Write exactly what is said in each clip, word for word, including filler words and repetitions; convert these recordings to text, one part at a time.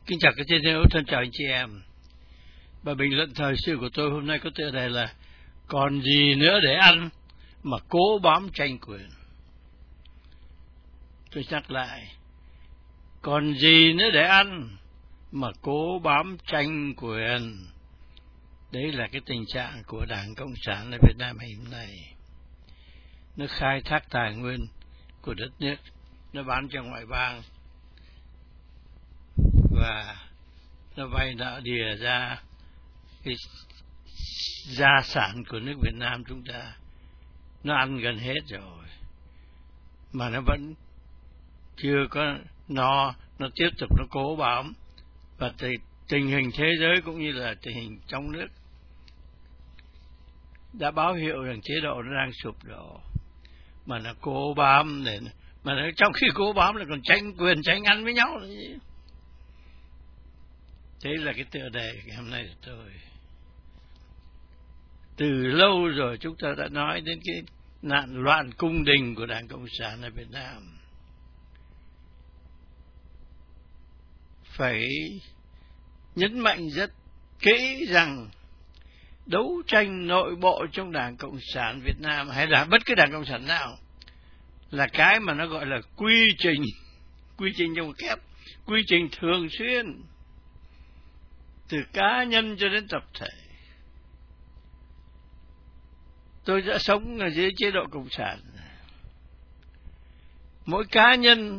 Kính chào các thiên hữu, thân chào anh chị em. Bài bình luận thời sự của tôi hôm nay có tựa đề là còn gì nữa để ăn mà cố bám tranh quyền. Tôi nhắc lại, còn gì nữa để ăn mà cố bám tranh quyền. Đấy là cái tình trạng của Đảng Cộng sản ở Việt Nam hiện nay. Nó khai thác tài nguyên của đất nước, nó bán cho ngoại bang, và nó vay nợ đìa ra cái gia sản của nước Việt Nam chúng ta. Nó ăn gần hết rồi mà nó vẫn chưa có no, nó tiếp tục nó cố bám. Và tình hình thế giới cũng như là tình hình trong nước đã báo hiệu rằng chế độ nó đang sụp đổ, mà nó cố bám để mà nó, trong khi cố bám là còn tranh quyền tranh ăn với nhau. Thế là cái tựa đề ngày hôm nay của tôi. Từ lâu rồi chúng ta đã nói đến cái nạn loạn cung đình của Đảng Cộng sản ở Việt Nam. Phải nhấn mạnh rất kỹ rằng đấu tranh nội bộ trong Đảng Cộng sản Việt Nam hay là bất cứ Đảng Cộng sản nào là cái mà nó gọi là quy trình, quy trình trong kép, quy trình thường xuyên, từ cá nhân cho đến tập thể. Tôi đã sống ở dưới chế độ Cộng sản. Mỗi cá nhân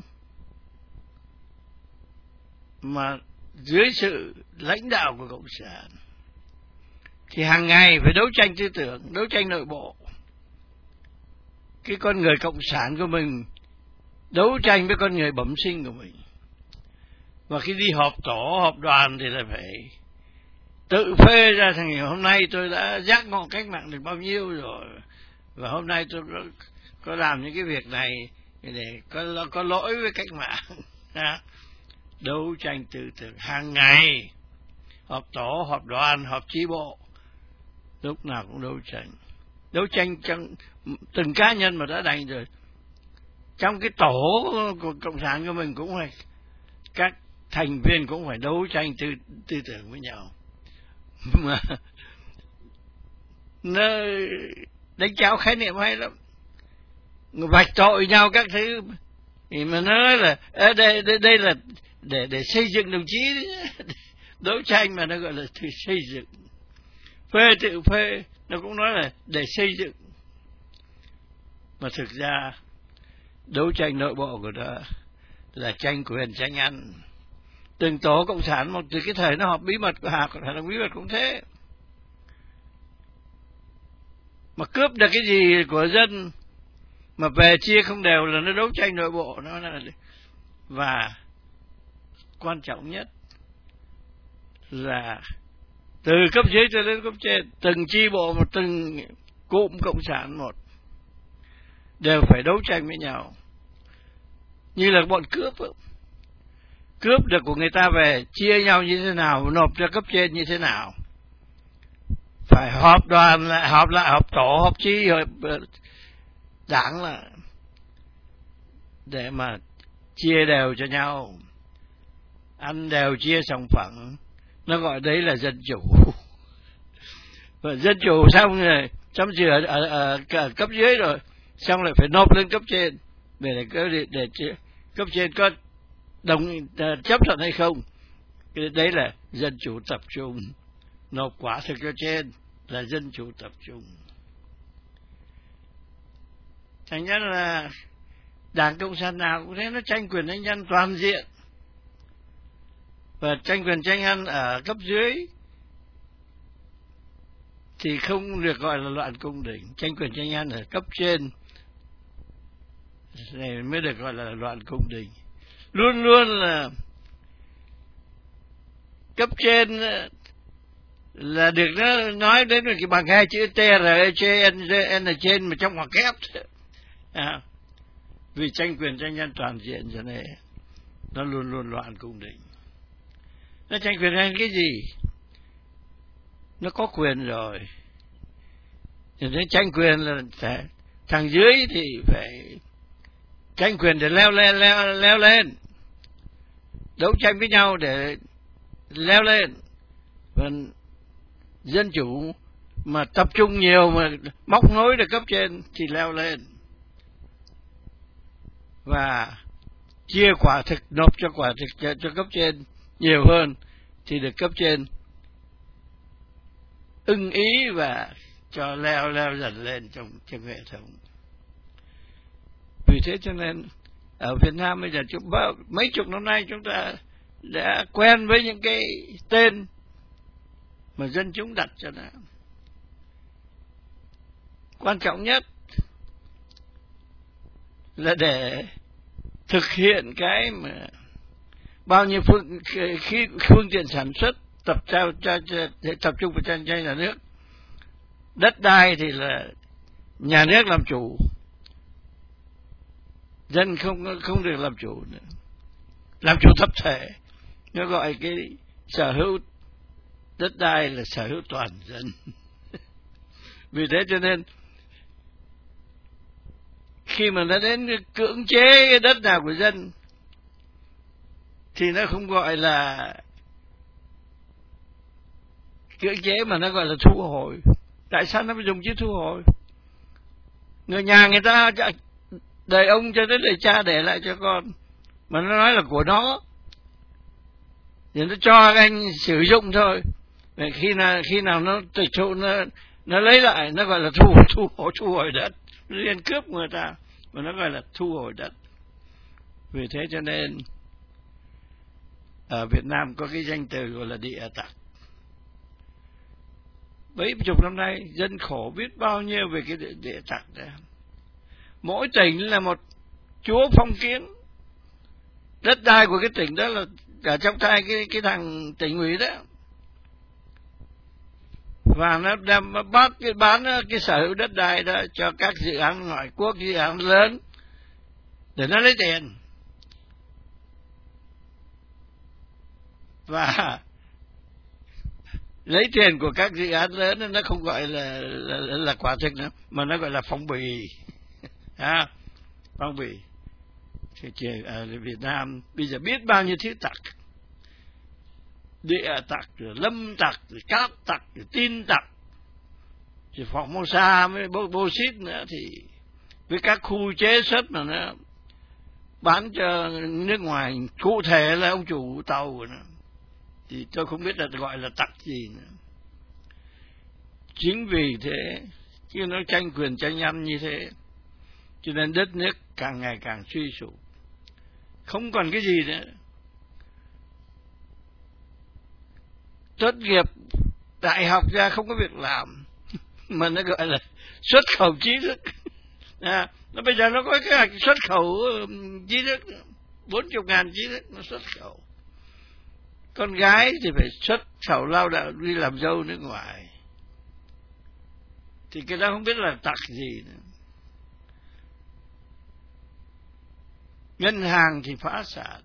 mà dưới sự lãnh đạo của Cộng sản thì hàng ngày phải đấu tranh tư tưởng, đấu tranh nội bộ. Cái con người Cộng sản của mình đấu tranh với con người bẩm sinh của mình. Và khi đi họp tổ, họp đoàn thì là phải tự phê ra thành hôm nay tôi đã giác ngộ cách mạng được bao nhiêu rồi, và hôm nay tôi có, có làm những cái việc này để có, có lỗi với cách mạng. Đấu tranh tư tưởng hàng ngày, họp tổ, họp đoàn, họp chi bộ, lúc nào cũng đấu tranh. Đấu tranh trong từng cá nhân mà đã đành rồi. Trong cái tổ của Cộng sản của mình cũng phải, các thành viên cũng phải đấu tranh tư, tư tưởng với nhau. Mà nó đánh cháo khái niệm hay lắm, vạch tội nhau các thứ, thì mà nó nói là à, đây, đây, đây là để để xây dựng đồng chí đấy. Đấu tranh mà nó gọi là xây dựng. Phê tự phê nó cũng nói là để xây dựng, mà thực ra đấu tranh nội bộ của nó là tranh quyền tranh ăn. Từng tổ Cộng sản một từ cái thời nó họp bí mật của Hà, Hà đồng bí mật cũng thế. Mà cướp được cái gì của dân mà về chia không đều là nó đấu tranh nội bộ. Nó là, và quan trọng nhất là từ cấp dưới cho đến cấp trên, từng chi bộ một, từng cụm Cộng sản một đều phải đấu tranh với nhau. Như là bọn cướp ấy. Cướp được của người ta về chia nhau như thế nào, nộp cho cấp trên như thế nào, phải họp đoàn lại, họp lại, họp tổ, họp chi, họp đảng là để mà chia đều cho nhau, ăn đều chia sòng phẳng. Nó gọi đấy là dân chủ. Và dân chủ xong rồi, xong rồi ở, ở, ở, ở cấp dưới rồi, xong lại phải nộp lên cấp trên để để, để, để cấp trên có đồng uh, chấp thuận hay không. Cái đấy là dân chủ tập trung. Nộp quả thực cho trên là dân chủ tập trung. Thành ra là Đảng Cộng sản nào cũng thế, nó tranh quyền tranh ăn toàn diện. Và tranh quyền tranh ăn ở cấp dưới thì không được gọi là loạn cung đình. Tranh quyền tranh ăn ở cấp trên này mới được gọi là loạn cung đình. Luôn luôn là cấp trên là được nó nói đến cái bằng hai chữ T R C N trên mà trong ngoặc kép. À, vì tranh quyền tranh nhân toàn diện cho nên nó luôn luôn loạn cung đình. Nó tranh quyền tranh cái gì? Nó có quyền rồi, cho nên tranh quyền là phải, thằng dưới thì phải tranh quyền để leo lên, leo, leo lên, đấu tranh với nhau để leo lên, và dân chủ mà tập trung nhiều mà móc nối được cấp trên thì leo lên, và chia quả thực, nộp cho quả thực cho, cho cấp trên nhiều hơn thì được cấp trên ưng ý và cho leo leo dần lên trong trong hệ thống. Vì thế cho nên ở Việt Nam bây giờ chúng, mấy chục năm nay chúng ta đã quen với những cái tên mà dân chúng đặt cho nó. Quan trọng nhất là để thực hiện cái mà bao nhiêu phương khi phương tiện sản xuất tập trao cho tập trung vào tranh tranh nhà nước. Đất đai thì là nhà nước làm chủ, dân không không được làm chủ nữa, làm chủ tập thể. Nó gọi cái sở hữu đất đai là sở hữu toàn dân. Vì thế cho nên khi mà nó đến cưỡng chế cái đất nào của dân thì nó không gọi là cưỡng chế mà nó gọi là thu hồi. Tại sao nó phải dùng chữ thu hồi? Người nhà người ta đời ông cho đến đời cha để lại cho con, mà nó nói là của nó, thì nó cho anh sử dụng thôi. Vậy khi nào khi nào nó tịch thu, nó nó lấy lại, nó gọi là thu thu hồi thu hồi đất. Nó liên cướp người ta mà nó gọi là thu hồi đất. Vì thế cho nên ở Việt Nam có cái danh từ gọi là địa tặc. Mấy chục năm nay dân khổ biết bao nhiêu về cái địa, địa tặc đó. Mỗi tỉnh là một chúa phong kiến. Đất đai của cái tỉnh đó là ở trong tay cái cái thằng tỉnh ủy đó, và nó đem bắt cái bán cái sở hữu đất đai đó cho các dự án ngoại quốc, dự án lớn để nó lấy tiền. Và lấy tiền của các dự án lớn nó không gọi là là, là quả thực nữa, mà nó gọi là phong bì. À, phong bì. Thì ở Việt Nam bây giờ biết bao nhiêu thứ tặc, địa tặc, rồi lâm tặc, rồi cát tặc, rồi tin tặc, rồi Formosa với Bauxit nữa, thì với các khu chế xuất mà nó bán cho nước ngoài, cụ thể là ông chủ tàu của nó, thì tôi không biết là gọi là tặc gì nữa. Chính vì thế khi nó tranh quyền tranh ăn như thế, cho nên đất nước càng ngày càng suy sụp, không còn cái gì nữa. Tốt nghiệp đại học ra không có việc làm, mà nó gọi là xuất khẩu trí thức. À, nó bây giờ nó có kế hoạch xuất khẩu trí thức, bốn chục ngàn trí thức nó xuất khẩu. Con gái thì phải xuất khẩu lao động đi làm dâu nước ngoài, thì cái đó không biết là tặc gì nữa. Ngân hàng thì phá sản,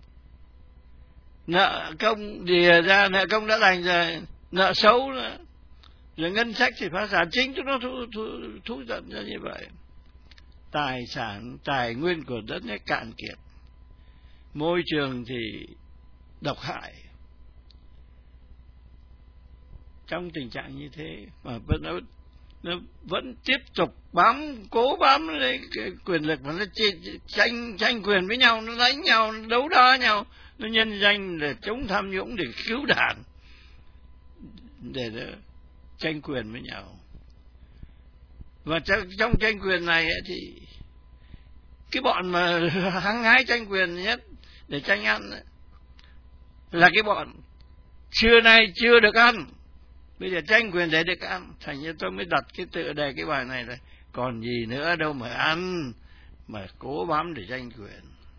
nợ công đìa ra, nợ công đã thành rồi, nợ xấu nữa, rồi ngân sách thì phá sản. Chính chúng nó thu, thu, thu dẫn ra như vậy. Tài sản, tài nguyên của đất nước cạn kiệt, môi trường thì độc hại. Trong tình trạng như thế mà nó, nó vẫn tiếp tục bám, cố bám lấy cái quyền lực, mà nó tranh tranh quyền với nhau, nó đánh nhau, nó đấu đá nhau, nó nhân danh để chống tham nhũng, để cứu đảng, để tranh quyền với nhau. Và trong tranh quyền này thì cái bọn mà hăng hái tranh quyền nhất để tranh ăn là cái bọn xưa nay chưa được ăn, bây giờ tranh quyền để được ăn. Thành như tôi mới đặt cái tựa đề cái bài này là còn gì nữa đâu mà ăn, mà cố bám để tranh quyền.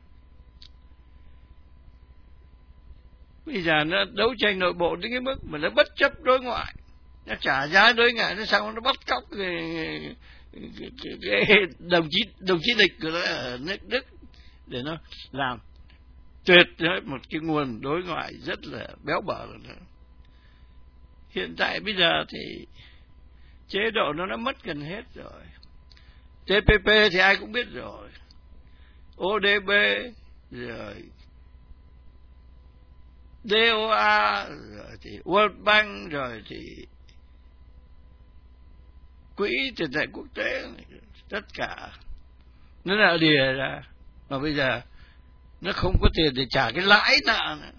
Bây giờ nó đấu tranh nội bộ đến cái mức mà nó bất chấp đối ngoại, nó trả giá đối ngoại, nó xong nó bắt cóc cái, cái, cái, cái đồng chí đồng chí địch của nó ở nước Đức để nó làm tuyệt một cái nguồn đối ngoại rất là béo bở nữa. Hiện tại bây giờ thì chế độ nó đã mất gần hết rồi. tê pê pê thì ai cũng biết rồi, ô đê bê rồi đê o a, rồi thì World Bank, rồi thì Quỹ tiền tệ quốc tế, tất cả nó là đìa ra, mà bây giờ nó không có tiền để trả cái lãi nợ nữa,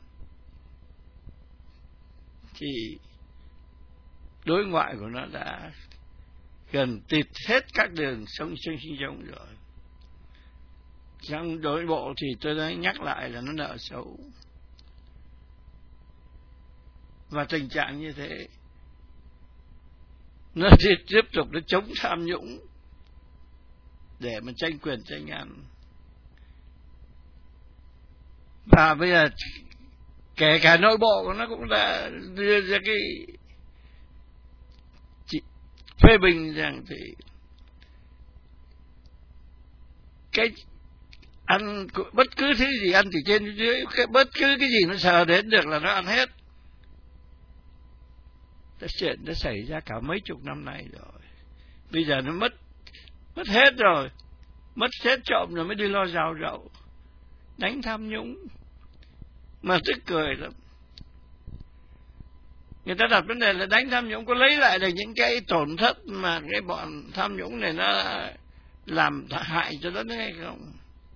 thì đối ngoại của nó đã gần tịt hết các đường sông sinh sinh giống rồi. Trong đối bộ thì tôi đã nhắc lại là nó nợ xấu, và tình trạng như thế nó tiếp tục nó chống tham nhũng để mà tranh quyền tranh ăn. Và bây giờ kể cả nội bộ của nó cũng đã đưa ra cái phê bình rằng thì cái ăn bất cứ thứ gì ăn từ trên dưới, cái bất cứ cái gì nó sờ đến được là nó ăn hết. Cái chuyện đã xảy ra cả mấy chục năm nay rồi, bây giờ nó mất mất hết rồi, mất hết trộm rồi mới đi lo rào rậu đánh tham nhũng. Mà tức cười lắm, người ta đặt vấn đề là đánh tham nhũng có lấy lại được những cái tổn thất mà cái bọn tham nhũng này nó làm hại cho đất nước hay không.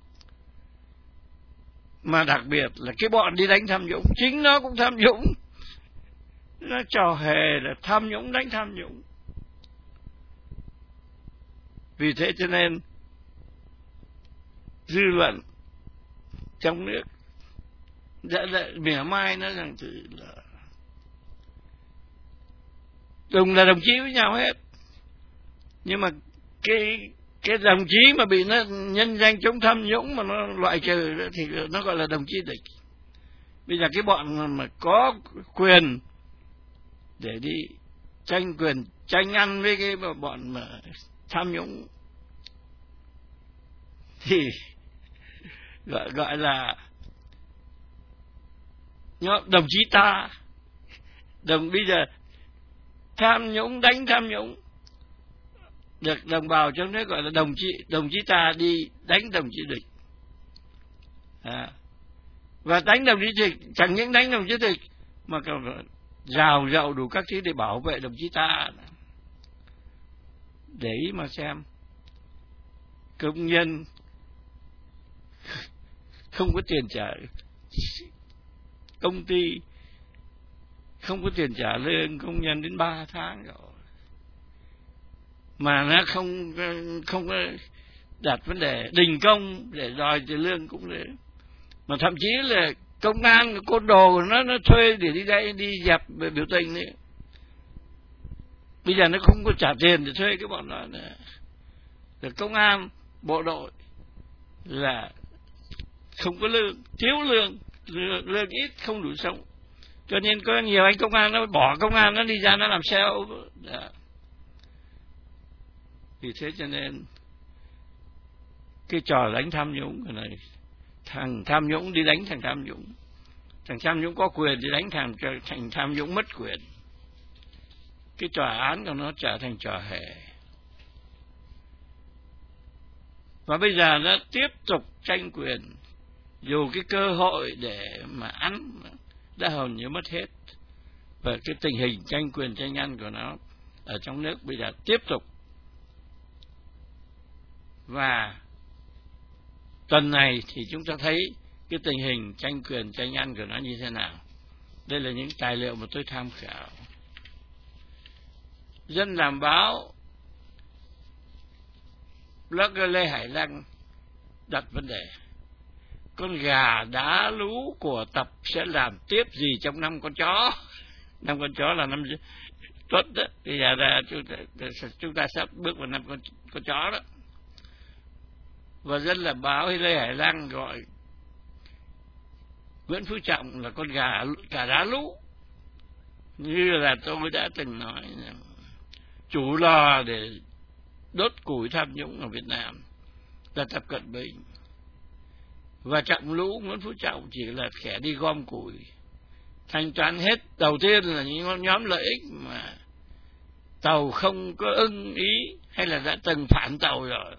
Mà đặc biệt là cái bọn đi đánh tham nhũng chính nó cũng tham nhũng, nó trò hề là tham nhũng đánh tham nhũng. Vì thế cho nên dư luận trong nước đã, đã mỉa mai nó rằng thì là cùng là đồng chí với nhau hết, nhưng mà cái cái đồng chí mà bị nó nhân danh chống tham nhũng mà nó loại trừ thì nó gọi là đồng chí địch. Bây giờ cái bọn mà có quyền để đi tranh quyền tranh ăn với cái bọn mà tham nhũng thì gọi gọi là đồng chí ta. Đồng bây giờ tham nhũng đánh tham nhũng được đồng bào trong nước gọi là đồng chí đồng chí ta đi đánh đồng chí địch. À, và đánh đồng chí địch chẳng những đánh đồng chí địch mà còn rào rậu đủ các thứ để bảo vệ đồng chí ta. Để ý mà xem, công nhân không có tiền trả, công ty không có tiền trả lương công nhân đến ba tháng rồi, mà nó không không có đặt vấn đề đình công để đòi tiền lương cũng thế. Mà thậm chí là công an côn đồ nó nó thuê để đi đây đi dẹp biểu tình đấy, bây giờ nó không có trả tiền để thuê cái bọn đó nữa. Rồi công an bộ đội là không có lương, thiếu lương, lương, lương ít không đủ sống, cho nên có nhiều anh công an nó bỏ công an nó đi ra nó làm sale. Vì thế cho nên cái trò đánh tham nhũng cái này, thằng tham nhũng đi đánh thằng tham nhũng, thằng tham nhũng có quyền đi đánh thằng thằng tham nhũng mất quyền, cái tòa án của nó trở thành trò hề. Và bây giờ nó tiếp tục tranh quyền, dù cái cơ hội để mà ăn đã hầu như mất hết, và cái tình hình tranh quyền tranh ăn của nó ở trong nước bây giờ tiếp tục. Và tuần này thì chúng ta thấy cái tình hình tranh quyền tranh ăn của nó như thế nào. Đây là những tài liệu mà tôi tham khảo. Dân làm báo, blogger Lê Hải Lăng đặt vấn đề: con gà đá lú của Tập sẽ làm tiếp gì trong năm con chó? Năm con chó là năm Tuất đó, bây giờ là chúng ta, chúng ta sắp bước vào năm con, con chó đó. Và dân làm báo hay Lê Hải Lăng gọi Nguyễn Phú Trọng là con gà gà đá lú, như là tôi đã từng nói, chủ lò để đốt củi tham nhũng ở Việt Nam là Tập Cận Bình, và Trọng Lũ Nguyễn Phú Trọng chỉ là kẻ đi gom củi, thanh toán hết. Đầu tiên là những nhóm lợi ích mà tàu không có ưng ý hay là đã từng phản tàu rồi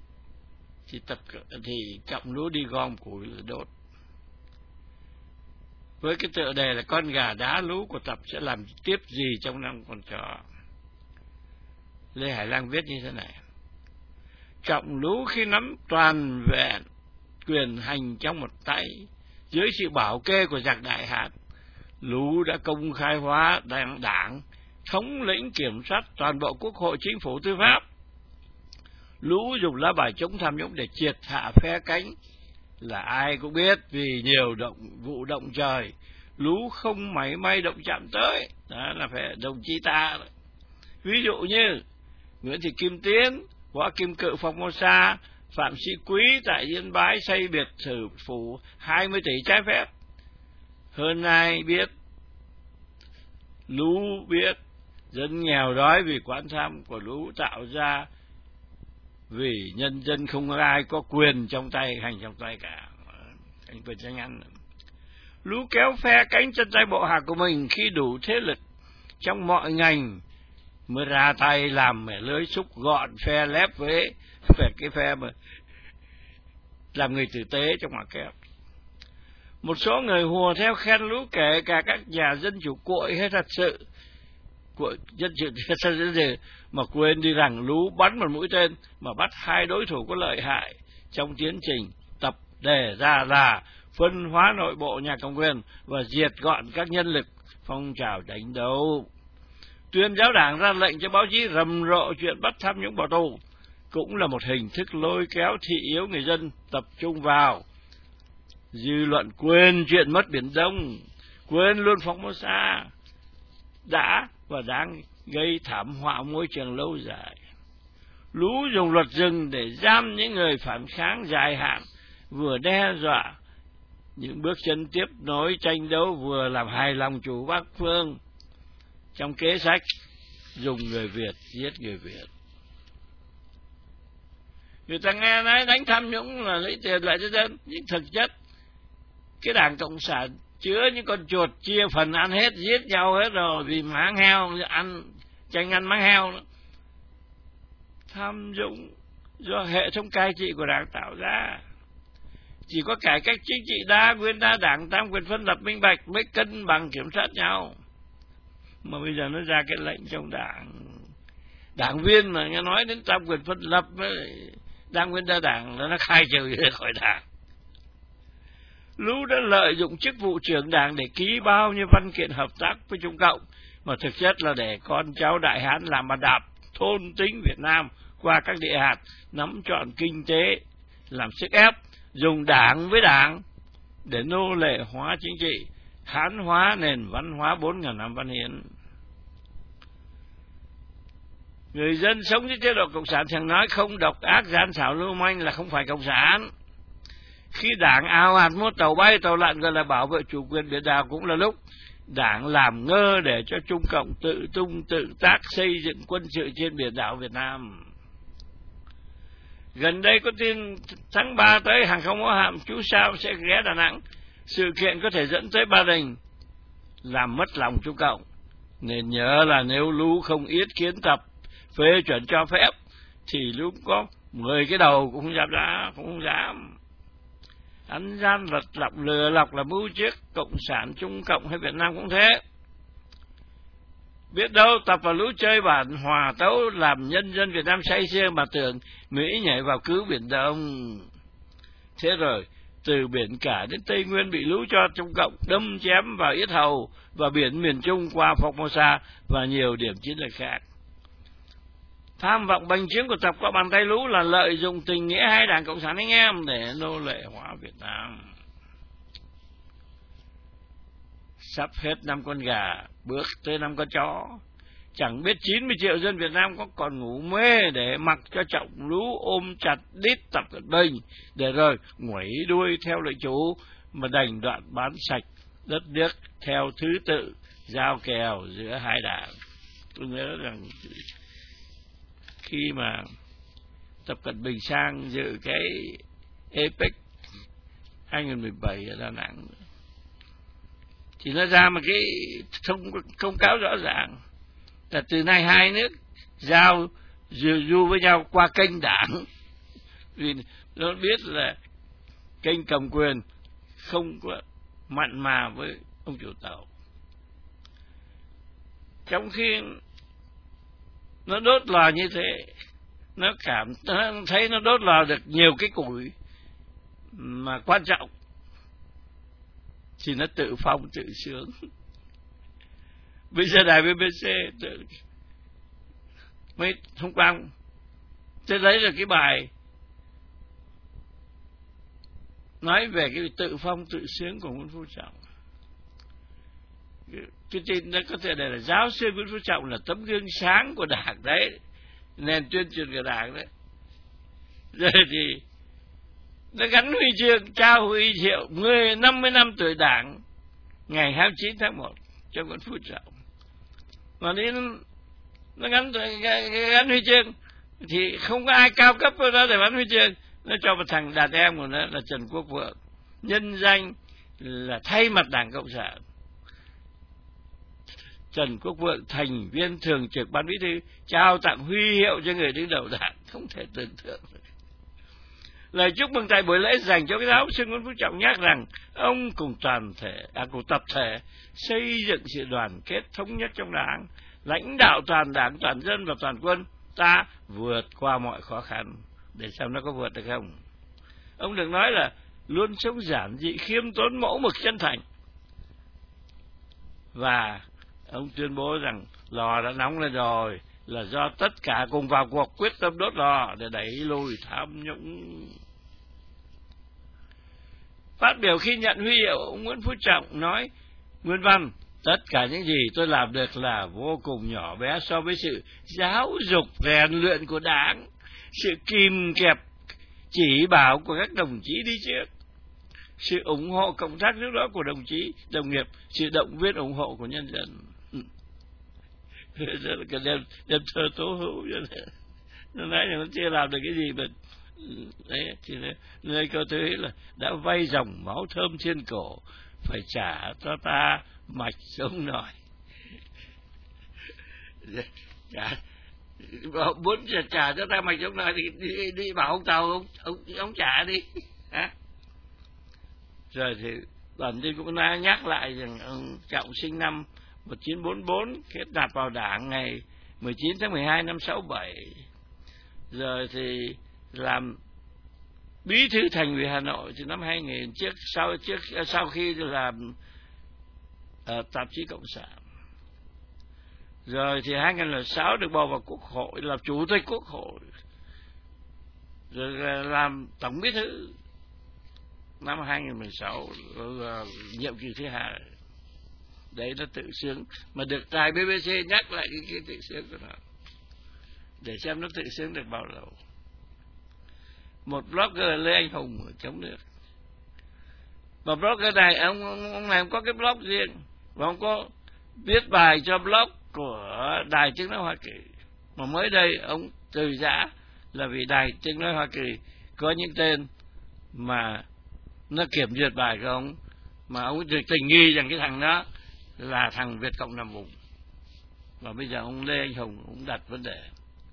thì tập thì Trọng Lũ đi gom củi là đốt. với cái tựa đề là con gà đá lú của Tập sẽ làm tiếp gì trong năm con chó. Lê Hải Lang viết như thế này: Trọng Lú khi nắm toàn vẹn quyền hành trong một tay, dưới sự bảo kê của giặc Đại Hán, Lú đã công khai hóa đảng, đảng thống lĩnh kiểm soát toàn bộ quốc hội, chính phủ, tư pháp. Lú dùng lá bài chống tham nhũng để triệt hạ phe cánh là ai cũng biết, vì nhiều động vụ động trời, Lú không máy may động chạm tới. Đó là phải đồng chí ta. Ví dụ như Nguyễn Thị Kim Tiến, Võ Kim Cự Formosa, Phạm Sĩ Quý tại Yên Bái xây biệt thự phủ hai mươi tỷ trái phép. Hơn ai biết, Lú biết dân nghèo đói vì quan tham của Lú tạo ra, vì nhân dân không ai có quyền trong tay, hành trong tay cả, anh quyền tranh ăn. Lú kéo phe cánh chân tay bộ hạ của mình khi đủ thế lực trong mọi ngành mới ra tay làm mẻ lưới xúc gọn phe lép với về cái phe mà làm người tử tế trong ngoặc kép. Một số người hùa theo khen Lú, kể cả các nhà dân chủ cội hay thật sự của dân chủ thật sự mà quên đi rằng Lú bắn một mũi tên mà bắt hai đối thủ có lợi hại trong tiến trình Tập đề ra là phân hóa nội bộ nhà cầm quyền và diệt gọn các nhân lực phong trào đánh đấu. Tuyên giáo đảng ra lệnh cho báo chí rầm rộ chuyện bắt tham nhũng bỏ tù cũng là một hình thức lôi kéo thị yếu người dân tập trung vào. Dư luận quên chuyện mất Biển Đông, quên luôn Formosa đã và đang gây thảm họa môi trường lâu dài. Lú dùng luật rừng để giam những người phản kháng dài hạn, vừa đe dọa những bước chân tiếp nối tranh đấu, vừa làm hài lòng chủ Bắc phương trong kế sách dùng người Việt giết người Việt. Người ta nghe nói đánh tham nhũng là lấy tiền lại cho dân, nhưng thực chất cái Đảng Cộng sản chứa những con chuột chia phần ăn hết, giết nhau hết rồi vì máng heo, ăn tranh ăn máng heo nữa. Tham nhũng do hệ thống cai trị của Đảng tạo ra. Chỉ có cải cách chính trị đa nguyên đa đảng, tam quyền phân lập minh bạch mới cân bằng kiểm soát nhau. Mà bây giờ nó ra cái lệnh trong đảng, đảng viên mà nghe nói đến tam quyền phân lập đa nguyên đa đảng là nó khai trừ ra khỏi đảng. Lú đã lợi dụng chức vụ trưởng đảng để ký bao nhiêu văn kiện hợp tác với Trung Cộng, mà thực chất là để con cháu Đại Hán làm bàn đạp thôn tính Việt Nam qua các địa hạt, nắm trọn kinh tế, làm sức ép, dùng đảng với đảng để nô lệ hóa chính trị, hán hóa nền văn hóa bốn nghìn năm văn hiến. Người dân sống dưới chế độ cộng sản thường nói không độc ác gian xảo lưu manh là không phải cộng sản. Khi đảng ào ạt mua tàu bay tàu lặn gọi là bảo vệ chủ quyền biển đảo, cũng là lúc đảng làm ngơ để cho Trung Cộng tự tung tự tác xây dựng quân sự trên biển đảo Việt Nam. Gần đây có tin tháng ba tới hàng không mẫu hạm Chú Sao sẽ ghé Đà Nẵng. Sự kiện có thể dẫn tới Ba Đình, làm mất lòng Trung Cộng. Nên nhớ là nếu Lú không yết kiến Tập phê chuẩn cho phép thì Lú có mười cái đầu cũng không dám ra, cũng không dám. Ăn gian lật lọc lừa lọc là mưu trước cộng sản Trung Cộng hay Việt Nam cũng thế. Biết đâu Tập và Lú chơi bản hòa tấu làm nhân dân Việt Nam say sưa mà tưởng Mỹ nhảy vào cứu Biển Đông. Thế rồi từ biển cả đến Tây Nguyên bị Lú cho Trung Cộng đâm chém vào yết hầu, và biển miền Trung qua Formosa và nhiều điểm chiến lược khác. Tham vọng bành trướng của Tập qua bàn tay Lú là lợi dụng tình nghĩa hai đảng cộng sản anh em để nô lệ hóa Việt Nam. Sắp hết năm con gà, bước tới năm con chó. Chẳng biết chín mươi triệu dân Việt Nam có còn ngủ mê để mặc cho Trọng Lú ôm chặt đít Tập Cận Bình, để rồi nguẩy đuôi theo lệnh chủ mà đành đoạn bán sạch đất nước theo thứ tự giao kèo giữa hai đảng. Tôi nhớ rằng khi mà Tập Cận Bình sang dự cái a pếch hai không một bảy ở Đà Nẵng thì nó ra một cái thông công cáo rõ ràng là từ nay hai nước giao du, du với nhau qua kênh đảng, vì nó biết là kênh cầm quyền không có mặn mà với ông chủ tàu. Trong khi nó đốt lò như thế, nó cảm nó thấy nó đốt lò được nhiều cái củi mà quan trọng, thì nó tự phong tự sướng. Bây giờ đài bê bê xê tự, mấy hôm qua tôi lấy được cái bài nói về cái tự phong tự sướng của Nguyễn Phú Trọng. Cái tin đó có thể là giáo sư Nguyễn Phú Trọng là tấm gương sáng của Đảng đấy, nền tuyên truyền của Đảng đấy. Rồi thì nó gắn huy chương, trao huy hiệu mười năm mươi năm tuổi Đảng ngày hai mươi chín tháng một cho Nguyễn Phú Trọng. Mà đi nó, nó gắn gắn huy chương thì không có ai cao cấp hơn đó để gắn huy chương. Nó cho một thằng đàn em của nó là Trần Quốc Vượng, nhân danh là thay mặt Đảng Cộng sản. Trần Quốc Vượng thành viên thường trực ban bí thư trao tặng huy hiệu cho người đứng đầu Đảng, không thể tưởng tượng. Lời chúc mừng tại buổi lễ dành cho cái giáo sư Nguyễn Phú Trọng nhắc rằng ông cùng toàn thể, à, cùng tập thể xây dựng sự đoàn kết thống nhất trong Đảng, lãnh đạo toàn Đảng, toàn dân và toàn quân ta vượt qua mọi khó khăn. Để xem nó có vượt được không. Ông đừng nói là luôn sống giản dị, khiêm tốn, mẫu mực, chân thành. Và ông tuyên bố rằng lò đã nóng lên rồi, là do tất cả cùng vào cuộc quyết tâm đốt lò để đẩy lùi tham nhũng. Phát biểu khi nhận huy hiệu, ông Nguyễn Phú Trọng nói: Nguyên văn, tất cả những gì tôi làm được là vô cùng nhỏ bé so với sự giáo dục rèn luyện của Đảng, sự kìm kẹp chỉ bảo của các đồng chí đi trước, sự ủng hộ cộng tác giúp đỡ của đồng chí, đồng nghiệp, sự động viên ủng hộ của nhân dân. Cái đem, đem thơ tố hữu cho nên nó nói là nó chưa làm được cái gì mà đấy, thì nơi câu thứ là đã vay dòng máu thơm trên cổ, phải trả cho ta mạch sông nổi. Trả, muốn trả cho ta mạch sông nổi thì đi, đi bảo ông Tàu, ông, ông, ông trả đi. Hả? Rồi thì bản tin cũng đã nhắc lại rằng ông Trọng sinh năm một nghìn chín trăm bốn mươi bốn, kết nạp vào Đảng ngày mười chín tháng mười hai năm sáu bảy. Rồi thì làm bí thư Thành ủy Hà Nội từ năm hai nghìn, trước sau trước sau khi làm uh, tạp chí Cộng sản. Rồi thì hai nghìn lẻ sáu được bầu vào Quốc hội, làm chủ tịch Quốc hội. Rồi làm tổng bí thư năm hai nghìn mười sáu, uh, nhiệm kỳ thứ hai. Đấy nó tự sướng, mà được đài bê bê xê nhắc lại cái, cái tự sướng của nó, để xem nó tự sướng được bao lâu. Một blogger Lê Anh Hùng ở chống nước, mà blogger này ông, ông, ông này ông có cái blog riêng, và ông có viết bài cho blog của Đài Tiếng Nói Hoa Kỳ. Mà mới đây ông từ giã là vì Đài Tiếng Nói Hoa Kỳ có những tên mà nó kiểm duyệt bài của ông, mà ông được tình nghi rằng cái thằng đó là thằng Việt Cộng nằm vùng. Và bây giờ ông Lê Anh Hùng cũng đặt vấn đề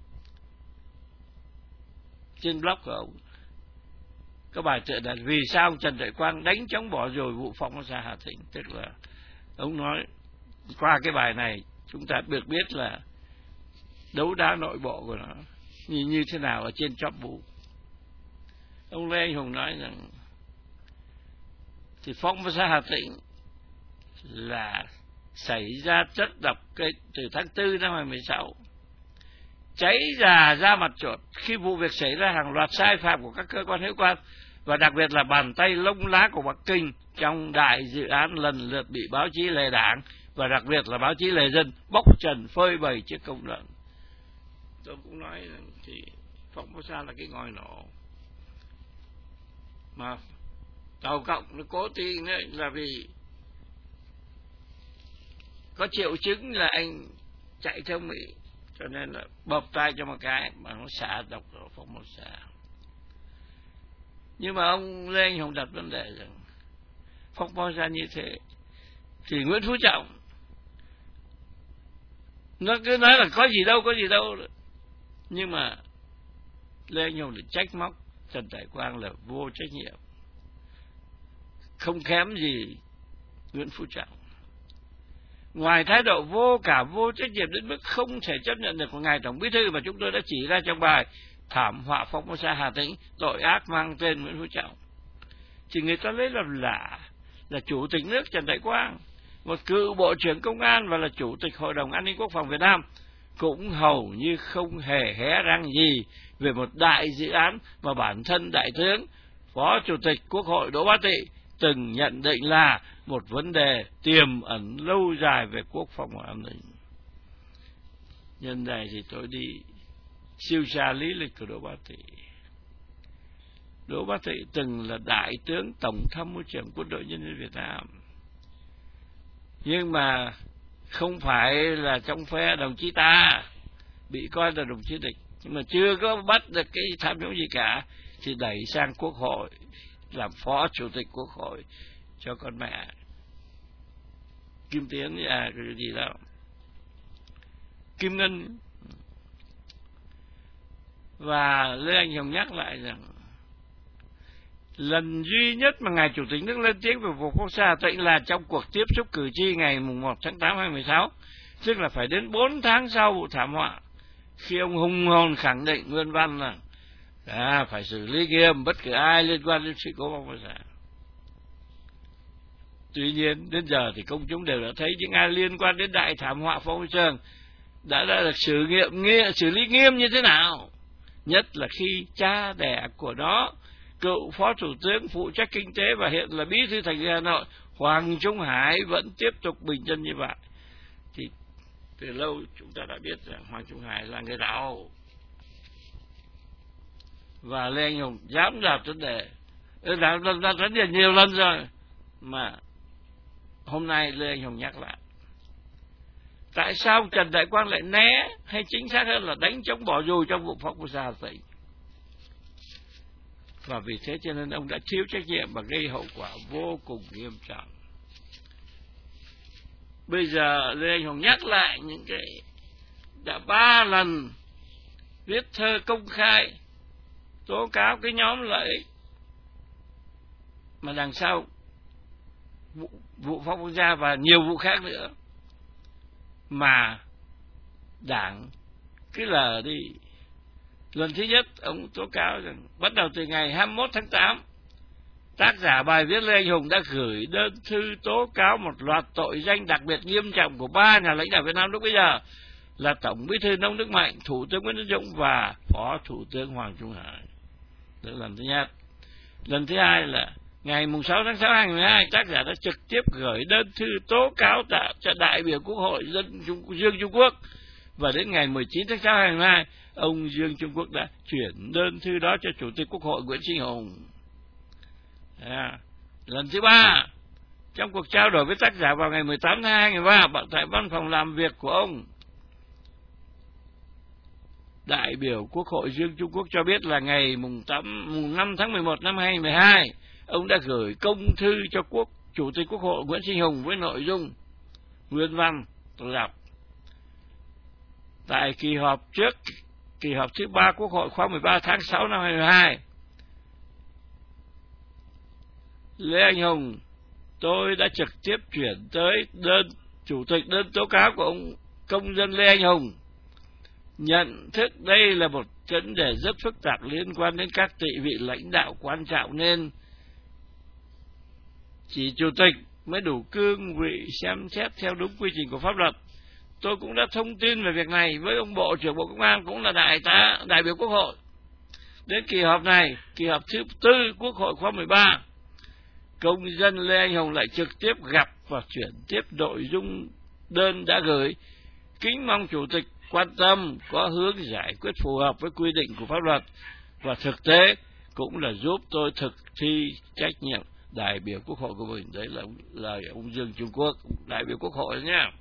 trên blog của ông, có bài tựa là vì sao Trần Đại Quang đánh chống bỏ rồi vụ Formosa Hà Tĩnh. Tức là ông nói qua cái bài này chúng ta được biết là đấu đá nội bộ của nó như, như thế nào ở trên chóp bu. Ông Lê Anh Hùng nói rằng thì Formosa Hà Tĩnh là xảy ra chất độc cây từ tháng tư năm hai nghìn mười sáu, cháy già ra mặt chuột khi vụ việc xảy ra hàng loạt sai phạm của các cơ quan hữu quan, và đặc biệt là bàn tay lông lá của Bắc Kinh trong đại dự án lần lượt bị báo chí lề Đảng và đặc biệt là báo chí lề dân bóc trần phơi bày trước công luận. Tôi cũng nói rằng thì Formosa là cái ngòi nổ mà Tàu Cộng nó cố tình đấy, là vì có triệu chứng là anh chạy theo Mỹ, cho nên là bập tay cho một cái mà nó xả độc ở Formosa. Nhưng mà ông Lê Anh Hùng đặt vấn đề rằng Formosa như thế thì Nguyễn Phú Trọng nó cứ nói là có gì đâu, có gì đâu. Nhưng mà Lê Anh Hùng thì trách móc Trần Đại Quang là vô trách nhiệm, không kém gì Nguyễn Phú Trọng. ngoài thái độ vô cảm, vô trách nhiệm đến mức không thể chấp nhận được của ngài Tổng Bí thư mà chúng tôi đã chỉ ra trong bài thảm họa Formosa Hà Tĩnh, tội ác mang tên Nguyễn Phú Trọng, thì người ta lấy làm lạ là Chủ tịch nước Trần Đại Quang, một cựu Bộ trưởng Công an và là Chủ tịch Hội đồng An ninh Quốc phòng Việt Nam, cũng hầu như không hề hé răng gì về một đại dự án mà bản thân Đại tướng, Phó Chủ tịch Quốc hội Đỗ Bá Tị từng nhận định là một vấn đề tiềm ẩn lâu dài về quốc phòng và an ninh. Nhân này thì tôi đi siêu tra lý lịch của Đỗ Bá Tị. Đỗ Bá Tị từng là Đại tướng Tổng tham mưu trưởng Quân đội Nhân dân Việt Nam, nhưng mà không phải là trong phe đồng chí ta, bị coi là đồng chí địch, nhưng mà chưa có bắt được cái tham nhũng gì cả thì đẩy sang Quốc hội làm Phó Chủ tịch Quốc hội cho con mẹ Kim Tiến à cái gì đó Kim Ngân. Và Lê Anh Hùng nhắc lại rằng lần duy nhất mà ngài Chủ tịch nước lên tiếng về vụ Formosa Hà Tĩnh là trong cuộc tiếp xúc cử tri ngày mùng một tháng tám hai nghìn không trăm mười sáu, tức là phải đến bốn tháng sau vụ thảm họa, khi ông hùng hồn khẳng định nguyên văn là à, phải xử lý nghiêm bất cứ ai liên quan đến sự cố Formosa. Tuy nhiên đến giờ thì công chúng đều đã thấy những ai liên quan đến đại thảm họa Formosa đã, đã được xử nghiệm nghiêm, xử lý nghiêm như thế nào, nhất là khi cha đẻ của nó, cựu Phó Thủ tướng phụ trách kinh tế và hiện là Bí thư Thành ủy Hà Nội Hoàng Trung Hải vẫn tiếp tục bình chân như vậy. Thì từ lâu chúng ta đã biết rằng Hoàng Trung Hải là người đảo, và Lê Anh Hùng dám đặt vấn đề, đặt vấn đề nhiều lần rồi, mà hôm nay Lê Anh Hùng nhắc lại. Tại sao Trần Đại Quang lại né, hay chính xác hơn là đánh trống bỏ dùi trong vụ Formosa Hà Tĩnh? Và vì thế cho nên ông đã thiếu trách nhiệm và gây hậu quả vô cùng nghiêm trọng. Bây giờ Lê Anh Hùng nhắc lại những cái đã ba lần viết thơ công khai tố cáo cái nhóm lợi ích mà đằng sau vụ, vụ Formosa và nhiều vụ khác nữa mà Đảng cứ lờ đi. Lần thứ nhất ông tố cáo rằng bắt đầu từ ngày hai mươi mốt tháng tám, tác giả bài viết Lê Anh Hùng đã gửi đơn thư tố cáo một loạt tội danh đặc biệt nghiêm trọng của ba nhà lãnh đạo Việt Nam lúc bấy giờ là Tổng Bí thư Nông Đức Mạnh, Thủ tướng Nguyễn Tấn Dũng và Phó Thủ tướng Hoàng Trung Hải. Đó là lần thứ nhất. Lần thứ hai là ngày sáu tháng sáu năm hai nghìn không trăm mười hai, tác giả đã trực tiếp gửi đơn thư tố cáo cho đại biểu Quốc hội dân Trung, Dương Trung Quốc, và đến ngày mười chín tháng sáu năm hai nghìn không trăm mười hai, ông Dương Trung Quốc đã chuyển đơn thư đó cho Chủ tịch Quốc hội Nguyễn Sinh Hùng. À, lần thứ ba, trong cuộc trao đổi với tác giả vào ngày mười tám tháng hai hai nghìn không trăm mười ba tại văn phòng làm việc của ông, đại biểu Quốc hội Dương Trung Quốc cho biết là ngày mùng năm tháng mười một năm hai nghìn không trăm mười hai, ông đã gửi công thư cho Quốc Chủ tịch Quốc hội Nguyễn Sinh Hùng với nội dung nguyên văn tôi đọc. Tại kỳ họp trước kỳ họp thứ ba Quốc hội khóa mười ba tháng sáu năm hai nghìn không trăm mười hai, Lê Anh Hùng tôi đã trực tiếp chuyển tới đơn chủ tịch đơn tố cáo của ông công dân Lê Anh Hùng, nhận thức đây là một vấn đề rất phức tạp liên quan đến các tị vị lãnh đạo quan trọng nên chỉ chủ tịch mới đủ cương vị xem xét theo đúng quy trình của pháp luật. Tôi cũng đã thông tin về việc này với ông Bộ trưởng Bộ Công an, cũng là đại tá đại biểu Quốc hội. Đến kỳ họp này, kỳ họp thứ tư Quốc hội khóa mười ba, công dân Lê Anh Hùng lại trực tiếp gặp và chuyển tiếp nội dung đơn đã gửi. Kính mong Chủ tịch quan tâm, có hướng giải quyết phù hợp với quy định của pháp luật và thực tế, cũng là giúp tôi thực thi trách nhiệm đại biểu Quốc hội của mình. Đấy là lời ông Dương Trung Quốc, đại biểu Quốc hội nhé.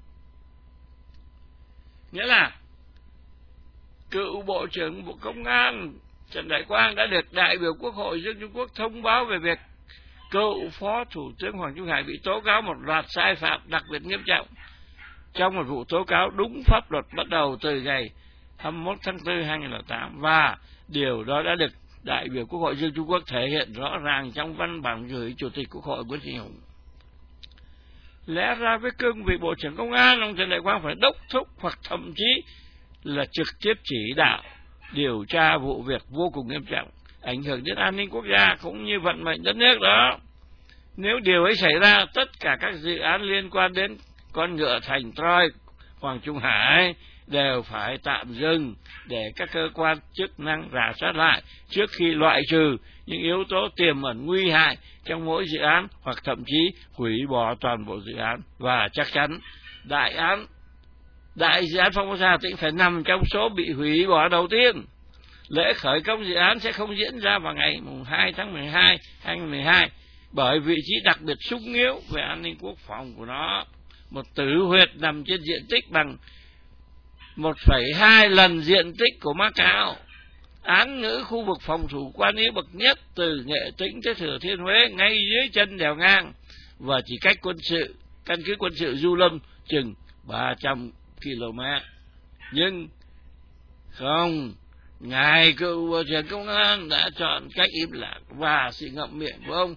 Nghĩa là cựu Bộ trưởng Bộ Công an Trần Đại Quang đã được đại biểu Quốc hội Dương Trung Quốc thông báo về việc cựu Phó Thủ tướng Hoàng Trung Hải bị tố cáo một loạt sai phạm đặc biệt nghiêm trọng trong một vụ tố cáo đúng pháp luật bắt đầu từ ngày hai mươi mốt tháng tư hai nghìn không trăm lẻ tám, và điều đó đã được đại biểu Quốc hội Dương Trung Quốc thể hiện rõ ràng trong văn bản gửi Chủ tịch Quốc hội Nguyễn Sinh Hùng. Lẽ ra với cương vị Bộ trưởng Công an, ông Trần Đại Quang phải đốc thúc hoặc thậm chí là trực tiếp chỉ đạo điều tra vụ việc vô cùng nghiêm trọng, ảnh hưởng đến an ninh quốc gia cũng như vận mệnh đất nước đó. Nếu điều ấy xảy ra, tất cả các dự án liên quan đến con ngựa thành Troy, Hoàng Trung Hải đều phải tạm dừng để các cơ quan chức năng rà soát lại trước khi loại trừ những yếu tố tiềm ẩn nguy hại trong mỗi dự án, hoặc thậm chí hủy bỏ toàn bộ dự án. Và chắc chắn đại án đại dự án Phongmosa Hà Tĩnh phải nằm trong số bị hủy bỏ đầu tiên. Lễ khởi công dự án sẽ không diễn ra vào ngày hai tháng mười hai, hai nghìn không trăm mười hai bởi vị trí đặc biệt xung yếu về an ninh quốc phòng của nó. Một tử huyệt nằm trên diện tích bằng một phẩy hai lần diện tích của Macau. Án ngữ khu vực phòng thủ quan yếu bậc nhất từ Nghệ Tĩnh tới Thừa Thiên Huế, ngay dưới chân đèo ngang, và chỉ cách quân sự căn cứ quân sự Du Lâm chừng ba trăm ki lô mét. Nhưng không, ngài cựu Bộ trưởng Công an đã chọn cách im lặng, và sự ngậm miệng của ông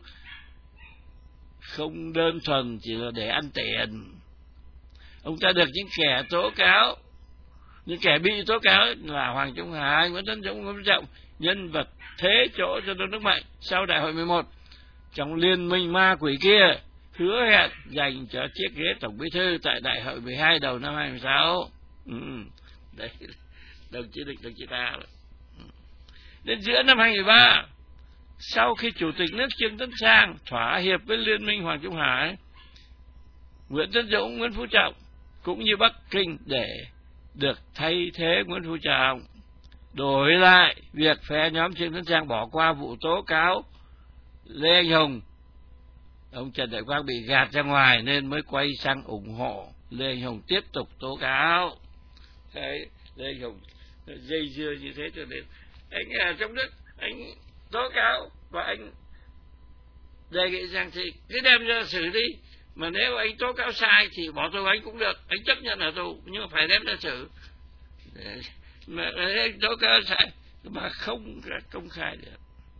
không đơn thuần chỉ là để ăn tiền. Ông ta được những kẻ tố cáo, những kẻ bị tố cáo là Hoàng Trung Hải, Nguyễn Tấn Dũng, Nguyễn Phú Trọng, nhân vật thế chỗ cho nước mạnh sau đại hội mười một trong liên minh ma quỷ kia, hứa hẹn dành cho chiếc ghế tổng bí thư tại đại hội mười hai đầu năm hai nghìn không trăm mười sáu. Ừ, đấy, đồng chí Định, đồng chí ta. Đến giữa năm hai nghìn không trăm mười ba, sau khi Chủ tịch nước Trương Tấn Sang thỏa hiệp với liên minh Hoàng Trung Hải, Nguyễn Tấn Dũng, Nguyễn Phú Trọng cũng như Bắc Kinh để được thay thế Nguyễn Phú Trọng, đổi lại việc phe nhóm Trương Tấn Sang bỏ qua vụ tố cáo Lê Anh Hùng, ông Trần Đại Quang bị gạt ra ngoài nên mới quay sang ủng hộ Lê Anh Hùng tiếp tục tố cáo. Đấy, Lê Anh Hùng dây dưa như thế cho nên anh ở trong nước anh tố cáo và anh đề nghị rằng thì cứ đem ra xử đi, mà nếu anh tố cáo sai thì bỏ tù anh cũng được, anh chấp nhận ở tù, nhưng mà phải đem ra xử. Mà anh tố cáo sai mà không công khai được.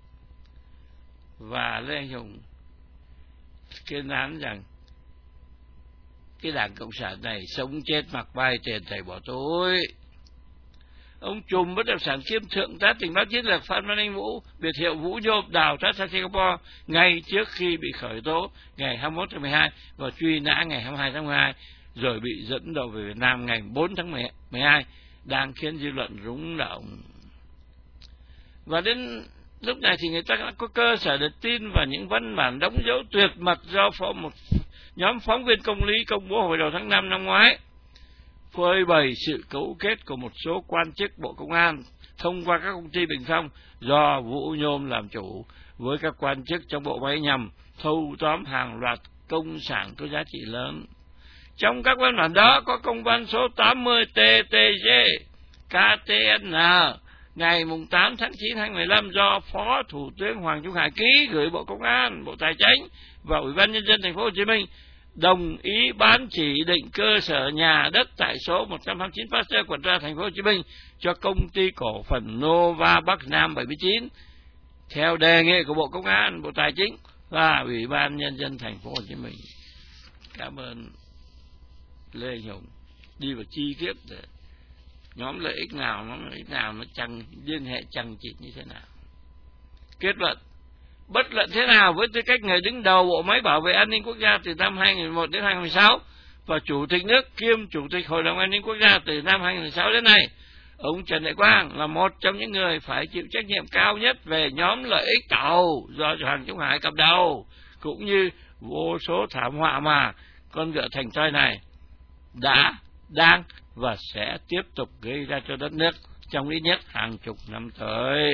Và Lê Anh Hùng tuyên án rằng cái đảng Cộng sản này sống chết mặc bay, tiền thầy bỏ túi. Ông trùm bất động sản kiêm thượng tá tình báo chiến lược Phan Văn Anh Vũ, biệt hiệu Vũ Nhôm, đào thoát sang Singapore ngay trước khi bị khởi tố ngày hai mươi mốt tháng mười hai và truy nã ngày hai mươi hai tháng mười hai, rồi bị dẫn độ về Việt Nam ngày bốn tháng mười hai, đang khiến dư luận rúng động. Và đến lúc này thì người ta đã có cơ sở để tin vào những văn bản đóng dấu tuyệt mật do một nhóm phóng viên công lý công bố hồi đầu tháng năm năm ngoái, phơi bày sự cấu kết của một số quan chức Bộ Công an thông qua các công ty Bình Phong do Vũ Nhôm làm chủ, với các quan chức trong bộ máy nhằm thâu tóm hàng loạt công sản có giá trị lớn. Trong các văn bản đó có công văn số tám mươi T T G K T N ngày tám tháng chín năm hai nghìn không trăm mười lăm do Phó Thủ tướng Hoàng Trung Hải ký gửi Bộ Công an, Bộ Tài chính và Ủy ban Nhân dân Thành phố Hồ Chí Minh đồng ý bán chỉ định cơ sở nhà đất tại số một trăm hai mươi chín Pasteur, quận Ra, Thành phố Hồ Chí Minh cho công ty cổ phần Nova Bắc Nam bảy mươi chín theo đề nghị của Bộ Công an, Bộ Tài chính và Ủy ban Nhân dân Thành phố Hồ Chí Minh. Cảm ơn Lê Anh Hùng đi vào chi tiết để nhóm lợi ích nào, nhóm lợi ích nào nó chẳng liên hệ chằng chịt như thế nào. Kết luận: bất luận thế nào, với tư cách người đứng đầu bộ máy bảo vệ an ninh quốc gia từ năm hai nghìn không trăm mười một đến hai nghìn không trăm mười sáu và Chủ tịch nước kiêm Chủ tịch Hội đồng An ninh Quốc gia từ năm hai nghìn không trăm mười sáu đến nay, ông Trần Đại Quang là một trong những người phải chịu trách nhiệm cao nhất về nhóm lợi ích tàu do Hoàng Trung Hải cầm đầu, cũng như vô số thảm họa mà con ngựa thành Troy này đã, đang và sẽ tiếp tục gây ra cho đất nước trong ít nhất hàng chục năm tới.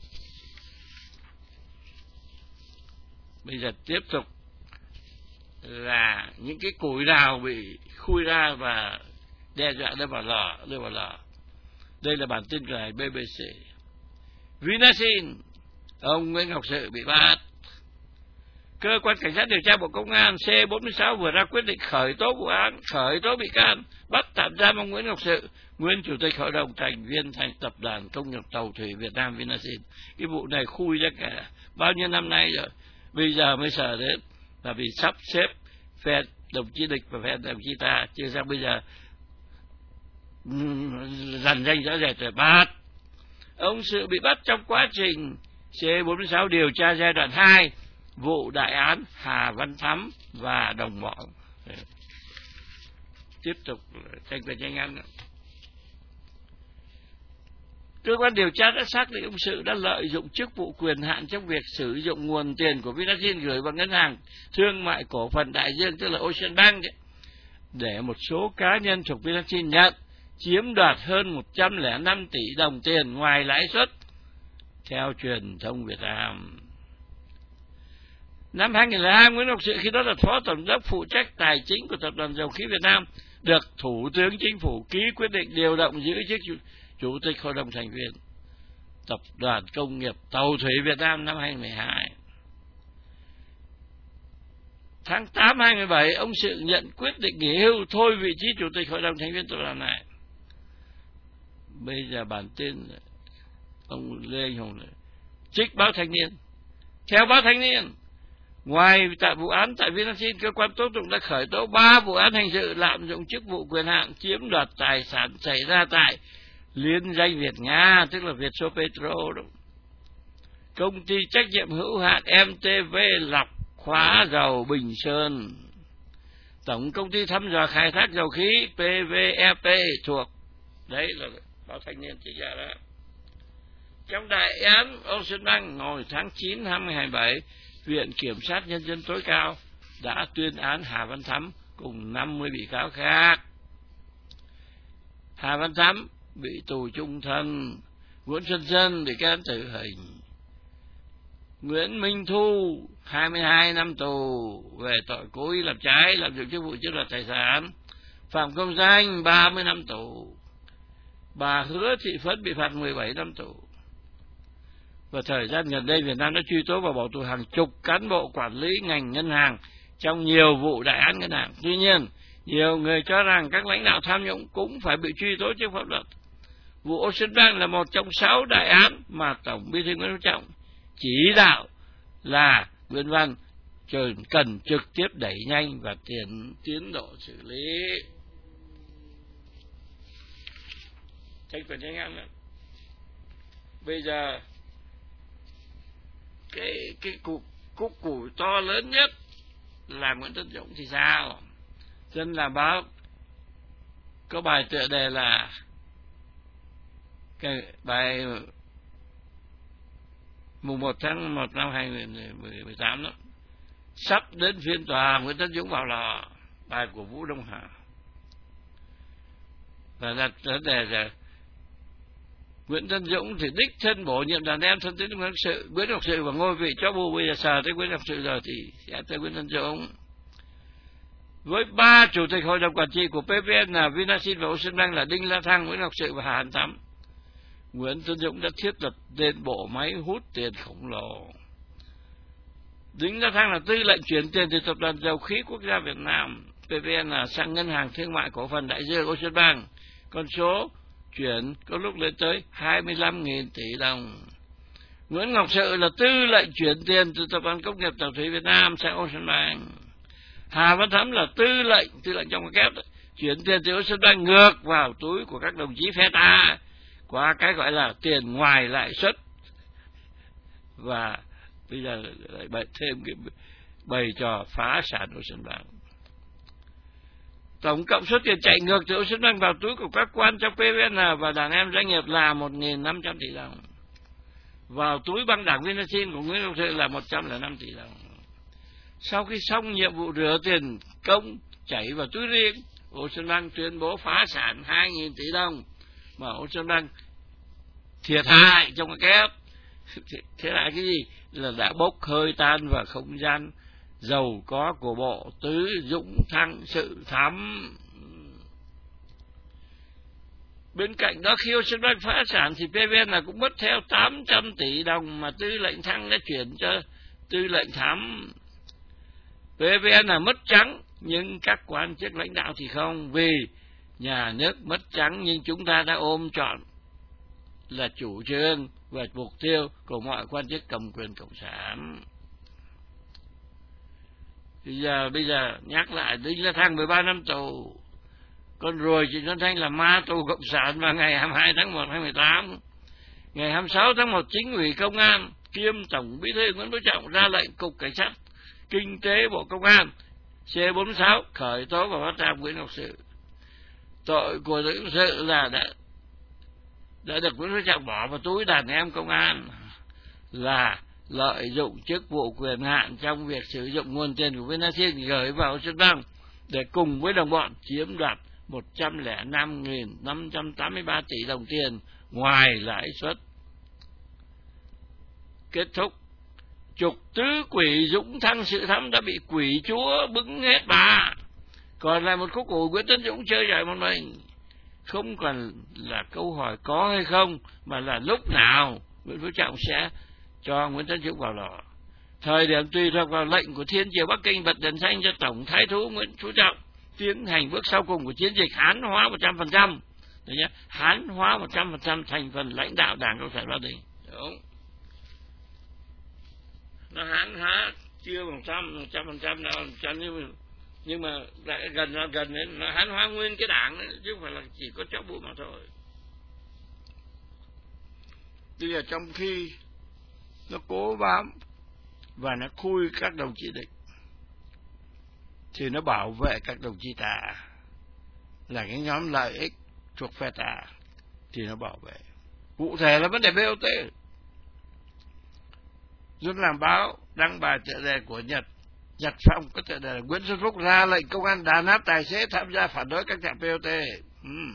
Bây giờ tiếp tục là những cái củi đào bị khui ra và đe dọa đưa vào lò, đưa vào lò. Đây là bản tin của đài B B C. Vinasin, ông Nguyễn Ngọc Sự bị bắt. Cơ quan Cảnh sát điều tra Bộ Công an C bốn mươi sáu vừa ra quyết định khởi tố vụ án, khởi tố bị can, bắt tạm giam ông Nguyễn Ngọc Sự, nguyên Chủ tịch Hội đồng thành viên thành tập đoàn Công nghiệp Tàu thủy Việt Nam Vinasin. Cái vụ này khui ra cả bao nhiêu năm nay rồi, bây giờ mới sợ đến, là vì sắp xếp phe đồng chí địch và phe đồng chí ta, chưa sang bây giờ dàn danh rõ rệt rồi. Bắt ông Sự bị bắt trong quá trình C bốn mươi sáu điều tra giai đoạn hai vụ đại án Hà Văn Thắm và đồng bọn. Tiếp tục tranh quyền tranh án. Cơ quan điều tra đã xác định ông Sự đã lợi dụng chức vụ quyền hạn trong việc sử dụng nguồn tiền của Vinasin gửi vào ngân hàng thương mại cổ phần đại dương, tức là Ocean Bank, để một số cá nhân thuộc Vinasin nhận chiếm đoạt hơn một trăm lẻ năm tỷ đồng tiền ngoài lãi suất, theo truyền thông Việt Nam. Năm hai nghìn không trăm lẻ hai, Nguyễn Ngọc Sự khi đó là Phó Tổng đốc phụ trách tài chính của Tập đoàn Dầu khí Việt Nam, được Thủ tướng Chính phủ ký quyết định điều động giữ chức chủ, chủ tịch Hội đồng thành viên Tập đoàn Công nghiệp Tàu thủy Việt Nam năm hai nghìn không trăm mười hai. Tháng tám hai nghìn không trăm mười bảy, ông Sự nhận quyết định nghỉ hưu, thôi vị trí chủ tịch Hội đồng thành viên tập đoàn này. Bây giờ bản tin ông Lê Anh Hùng trích báo Thanh Niên. Theo báo Thanh Niên, ngoài tại vụ án tại Vinasin, cơ quan tố tụng đã khởi tố ba vụ án hình sự lạm dụng chức vụ quyền hạn chiếm đoạt tài sản xảy ra tại liên danh Việt Nga, tức là Vietso Petro, công ty trách nhiệm hữu hạn em tê vê lọc hóa dầu Bình Sơn, tổng công ty thăm dò khai thác dầu khí pê vê e pê thuộc. Đấy là báo Thanh Niên chỉ ra đó. Trong đại án Ocean Bank hồi tháng chín năm hai nghìn không trăm hai mươi bảy, Viện Kiểm sát Nhân dân tối cao đã tuyên án Hà Văn Thắm cùng năm mươi bị cáo khác. Hà Văn Thắm bị tù chung thân, Nguyễn Xuân Dân bị kết án tử hình, Nguyễn Minh Thu hai mươi hai năm tù về tội cố ý làm trái, lạm dụng chức vụ chiếm đoạt tài sản, Phạm Công Danh ba mươi năm tù, bà Hứa Thị Phấn bị phạt mười bảy năm tù. Và thời gian gần đây, Việt Nam đã truy tố và bỏ tù hàng chục cán bộ quản lý ngành ngân hàng trong nhiều vụ đại án ngân hàng. Tuy nhiên, nhiều người cho rằng các lãnh đạo tham nhũng cũng phải bị truy tố trước pháp luật. Vụ Ocean Bank là một trong sáu đại án mà Tổng Bí thư Nguyễn Phú Trọng chỉ đạo là Nguyễn Văn cần trực tiếp đẩy nhanh và tiến tiến độ xử lý. Tranh quyền tranh án nữa. Bây giờ cái cái cục cúc củ to lớn nhất là Nguyễn Tân Dũng thì sao? Dân là báo có bài tựa đề là cái bài mùng một tháng một năm hai nghìn không trăm mười tám đó, sắp đến phiên tòa Nguyễn Tân Dũng vào lò, bài của Vũ Đông Hà, và đặt vấn đề là Nguyễn Tân Dũng thì đích thân bổ nhiệm đàn em thân tín Nguyễn Ngọc Sự, Nguyễn Ngọc Sự và ngôi vị chó bu, bây giờ sờ tới Nguyễn Ngọc Sự rồi thì sẽ tới Nguyễn Tân Dũng. Với ba chủ tịch hội đồng quản trị của pê vê en là Vinasin và Ocean Bank là Đinh La Thăng, Nguyễn Ngọc Sự và Hà Văn Thắm, Nguyễn Tân Dũng đã thiết lập nên bộ máy hút tiền khổng lồ. Đinh La Thăng là tư lệnh chuyển tiền từ Tập đoàn Dầu khí Quốc gia Việt Nam pê vê en là sang ngân hàng thương mại cổ phần đại dương Ocean Bank, con số chuyển có lúc lên tới hai mươi lăm nghìn tỷ đồng. Nguyễn Ngọc Sự là tư lệnh chuyển tiền từ Tập đoàn Công nghiệp Tàu thủy Việt Nam sang Ocean Bank. Hà Văn Thắm là tư lệnh, tư lệnh trong cái kép đó, chuyển tiền từ Ocean Bank ngược vào túi của các đồng chí phe ta qua cái gọi là tiền ngoài lãi suất. Và bây giờ lại bày thêm cái bày trò phá sản Ocean Bank. Tổng cộng số tiền chạy ngược từ Ocean Bank vào túi của các quan trong pê vê en và đàn em doanh nghiệp là một nghìn năm trăm tỷ đồng. Vào túi băng đảng Vinasin của Nguyễn Ngọc Sự là một trăm lẻ năm tỷ đồng. Sau khi xong nhiệm vụ rửa tiền công chảy vào túi riêng, Ocean Bank tuyên bố phá sản hai nghìn tỷ đồng, mà Ocean Bank thiệt hại trong cái kép. Thế là cái gì? Là đã bốc hơi tan vào không gian giàu có của bộ Tứ Dũng Thăng Sự Thắm. Bên cạnh đó, khi Ocean Bank phá sản thì pê vê en là cũng mất theo tám trăm tỷ đồng mà Tư lệnh Thăng đã chuyển cho Tư lệnh Thắm. pê vê en là mất trắng, nhưng các quan chức lãnh đạo thì không, vì nhà nước mất trắng nhưng chúng ta đã ôm trọn là chủ trương và mục tiêu của mọi quan chức cầm quyền cộng sản. Bây giờ bây giờ nhắc lại, Đinh La Thăng mười ba năm tù, con ruồi Trịnh Xuân Thanh là ma tù cộng sản vào ngày hai mươi hai tháng một năm hai nghìn không trăm mười tám. Ngày hai mươi sáu tháng một, Chính ủy Công an kiêm Tổng Bí thư Nguyễn Phú Trọng ra lệnh Cục Cảnh sát Kinh tế Bộ Công an C bốn mươi sáu khởi tố và bắt giam Nguyễn Ngọc Sự. Tội của Nguyễn Ngọc Sự là đã đã được Nguyễn Phú Trọng bỏ vào túi đàn em công an, là lợi dụng chức vụ quyền hạn trong việc sử dụng nguồn tiền của Vinashin gửi vào Ocean Bank để cùng với đồng bọn chiếm đoạt một trăm lẻ năm nghìn năm trăm tám mươi ba tỷ đồng tiền ngoài lãi suất. Kết thúc, trục tứ quỷ Dũng Thăng Sự Thắm đã bị quỷ chúa bứng hết bà, còn lại một khúc ủ Nguyễn Tấn Dũng chơi giỏi một mình. Không còn là câu hỏi có hay không, mà là lúc nào Nguyễn Phú Trọng sẽ cho Nguyễn Tấn Dũng vào lò. Thời điểm tùy thuộc vào lệnh của Thiên Triều Bắc Kinh bật đèn xanh cho Tổng Thái thú Nguyễn Phú Trọng tiến hành bước sau cùng của chiến dịch Hán hóa một trăm phần trăm. Đấy nhá, Hán hóa một trăm phần trăm thành phần lãnh đạo Đảng Cộng sản Hoa Kỳ. Đúng. Nó Hán hóa chưa một trăm một trăm phần trăm đâu, nhưng mà nhưng mà lại gần nó gần đến nó Hán hóa nguyên cái đảng ấy, chứ không phải là chỉ có chó bụi mà thôi. Bây giờ trong khi nó cố bám và nó khui các đồng chí địch thì nó bảo vệ các đồng chí ta, là cái nhóm lợi ích thuộc phe ta thì nó bảo vệ. Cụ thể là vấn đề bê o tê. Dân làm báo đăng bài tựa đề của Nhật Nhật Phong có tựa đề Nguyễn Xuân Phúc ra lệnh công an đàn áp tài xế tham gia phản đối các trạm bê o tê. uhm.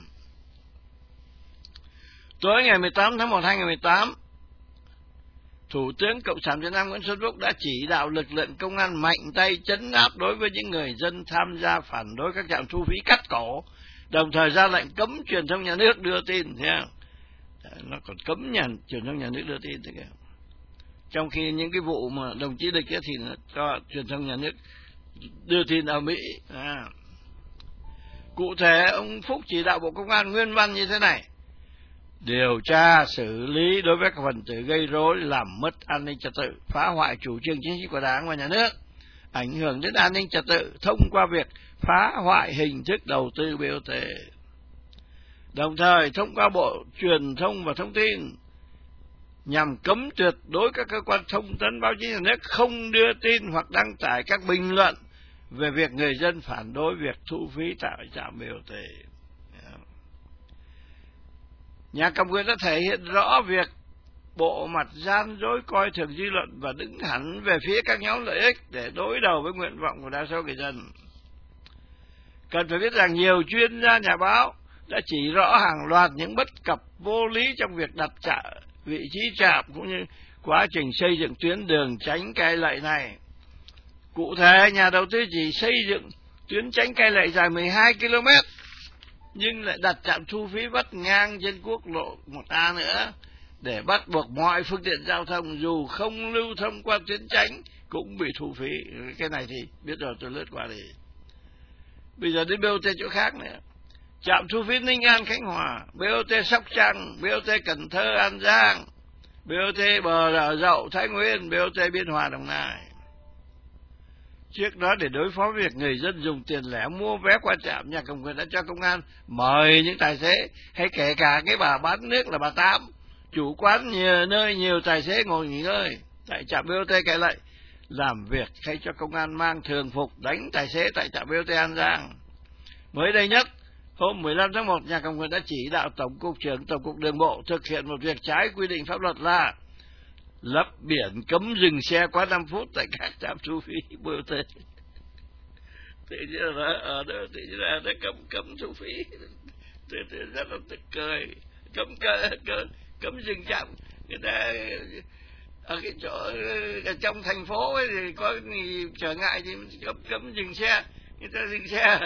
Tối ngày mười tám tháng một năm hai nghìn không trăm mười tám, Thủ tướng Cộng sản Việt Nam Nguyễn Xuân Phúc đã chỉ đạo lực lượng công an mạnh tay trấn áp đối với những người dân tham gia phản đối các trạm thu phí cắt cổ, đồng thời ra lệnh cấm truyền thông nhà nước đưa tin. Thấy không? Nó còn cấm nhà truyền thông nhà nước đưa tin. Thấy không? Trong khi những cái vụ mà đồng chí địch ấy thì nó cho truyền thông nhà nước đưa tin ở Mỹ. À. Cụ thể, ông Phúc chỉ đạo Bộ Công an nguyên văn như thế này: điều tra xử lý đối với các phần tử gây rối, làm mất an ninh trật tự, phá hoại chủ trương chính sách của Đảng và Nhà nước, ảnh hưởng đến an ninh trật tự thông qua việc phá hoại hình thức đầu tư bê o tê. Đồng thời thông qua Bộ Truyền thông và Thông tin nhằm cấm tuyệt đối các cơ quan thông tấn báo chí nhà nước không đưa tin hoặc đăng tải các bình luận về việc người dân phản đối việc thu phí tại trạm bê o tê. Nhà cầm quyền đã thể hiện rõ việc bộ mặt gian dối coi thường dư luận và đứng hẳn về phía các nhóm lợi ích để đối đầu với nguyện vọng của đa số người dân. Cần phải biết rằng nhiều chuyên gia nhà báo đã chỉ rõ hàng loạt những bất cập vô lý trong việc đặt trạm, vị trí trạm cũng như quá trình xây dựng tuyến đường Tránh Cai Lậy này. Cụ thể, nhà đầu tư chỉ xây dựng tuyến Tránh Cai Lậy dài mười hai ki lô mét nhưng lại đặt trạm thu phí vắt ngang trên quốc lộ một A nữa để bắt buộc mọi phương tiện giao thông dù không lưu thông qua tuyến Tránh cũng bị thu phí. Cái này thì biết rồi, tôi lướt qua đi. Bây giờ đến bê o tê chỗ khác nữa. Trạm thu phí Ninh An Khánh Hòa, bê o tê Sóc Trăng, bê o tê Cần Thơ An Giang, bê o tê Bờ Đỏ Dậu Thái Nguyên, bê o tê Biên Hòa Đồng Nai. Trước đó, để đối phó với việc người dân dùng tiền lẻ mua vé qua trạm, nhà cầm quyền đã cho công an mời những tài xế hay kể cả cái bà bán nước là bà Tám, chủ quán nhiều nơi nhiều tài xế ngồi nghỉ ngơi tại trạm bê o tê Cai Lậy, làm việc hay cho công an mang thường phục đánh tài xế tại trạm bê o tê An Giang. Mới đây nhất, hôm mười lăm tháng một, nhà cầm quyền đã chỉ đạo Tổng cục trưởng Tổng cục Đường bộ thực hiện một việc trái quy định pháp luật là lắp biển cấm dừng xe quá năm phút tại các trạm thu phí bê o tê. Tự nhiên là ở đó tự nhiên là nó cấm cấm thu phí, tự nhiên rất là tức cười, cấm cấm cấm dừng trạm. Người ta ở cái chỗ ở trong thành phố ấy thì có gì trở ngại thì cấm cấm dừng xe, người ta dừng xe.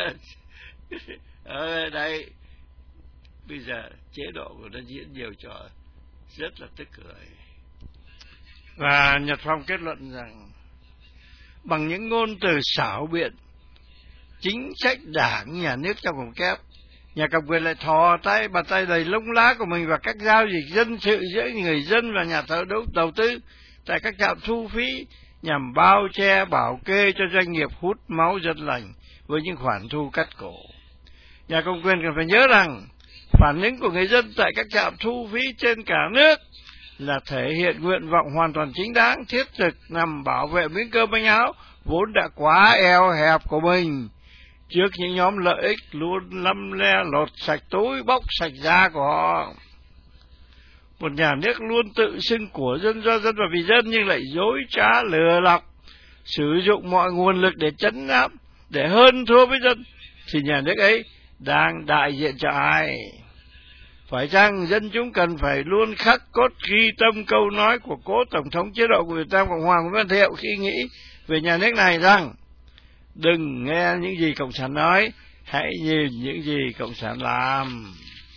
Ở đây bây giờ chế độ của nó diễn nhiều trò rất là tức cười. Và Nhật Phong kết luận rằng bằng những ngôn từ xảo biện, chính sách đảng nhà nước trong vòng kép, nhà cầm quyền lại thò tay bàn tay đầy lông lá của mình vào các giao dịch dân sự giữa người dân và nhà thầu đầu tư tại các trạm thu phí nhằm bao che bảo kê cho doanh nghiệp hút máu dân lành với những khoản thu cắt cổ. Nhà cầm quyền cần phải nhớ rằng phản ứng của người dân tại các trạm thu phí trên cả nước là thể hiện nguyện vọng hoàn toàn chính đáng, thiết thực nhằm bảo vệ miếng cơm manh áo vốn đã quá eo hẹp của mình trước những nhóm lợi ích luôn lăm le lột sạch túi bóc sạch da của họ. Một nhà nước luôn tự xưng của dân, do dân và vì dân nhưng lại dối trá lừa lọc, sử dụng mọi nguồn lực để trấn áp, để hơn thua với dân, thì nhà nước ấy đang đại diện cho ai? Phải chăng dân chúng cần phải luôn khắc cốt ghi tâm câu nói của cố Tổng thống chế độ của Việt Nam Cộng hòa Nguyễn Văn Thiệu khi nghĩ về nhà nước này rằng: đừng nghe những gì Cộng sản nói, hãy nhìn những gì Cộng sản làm.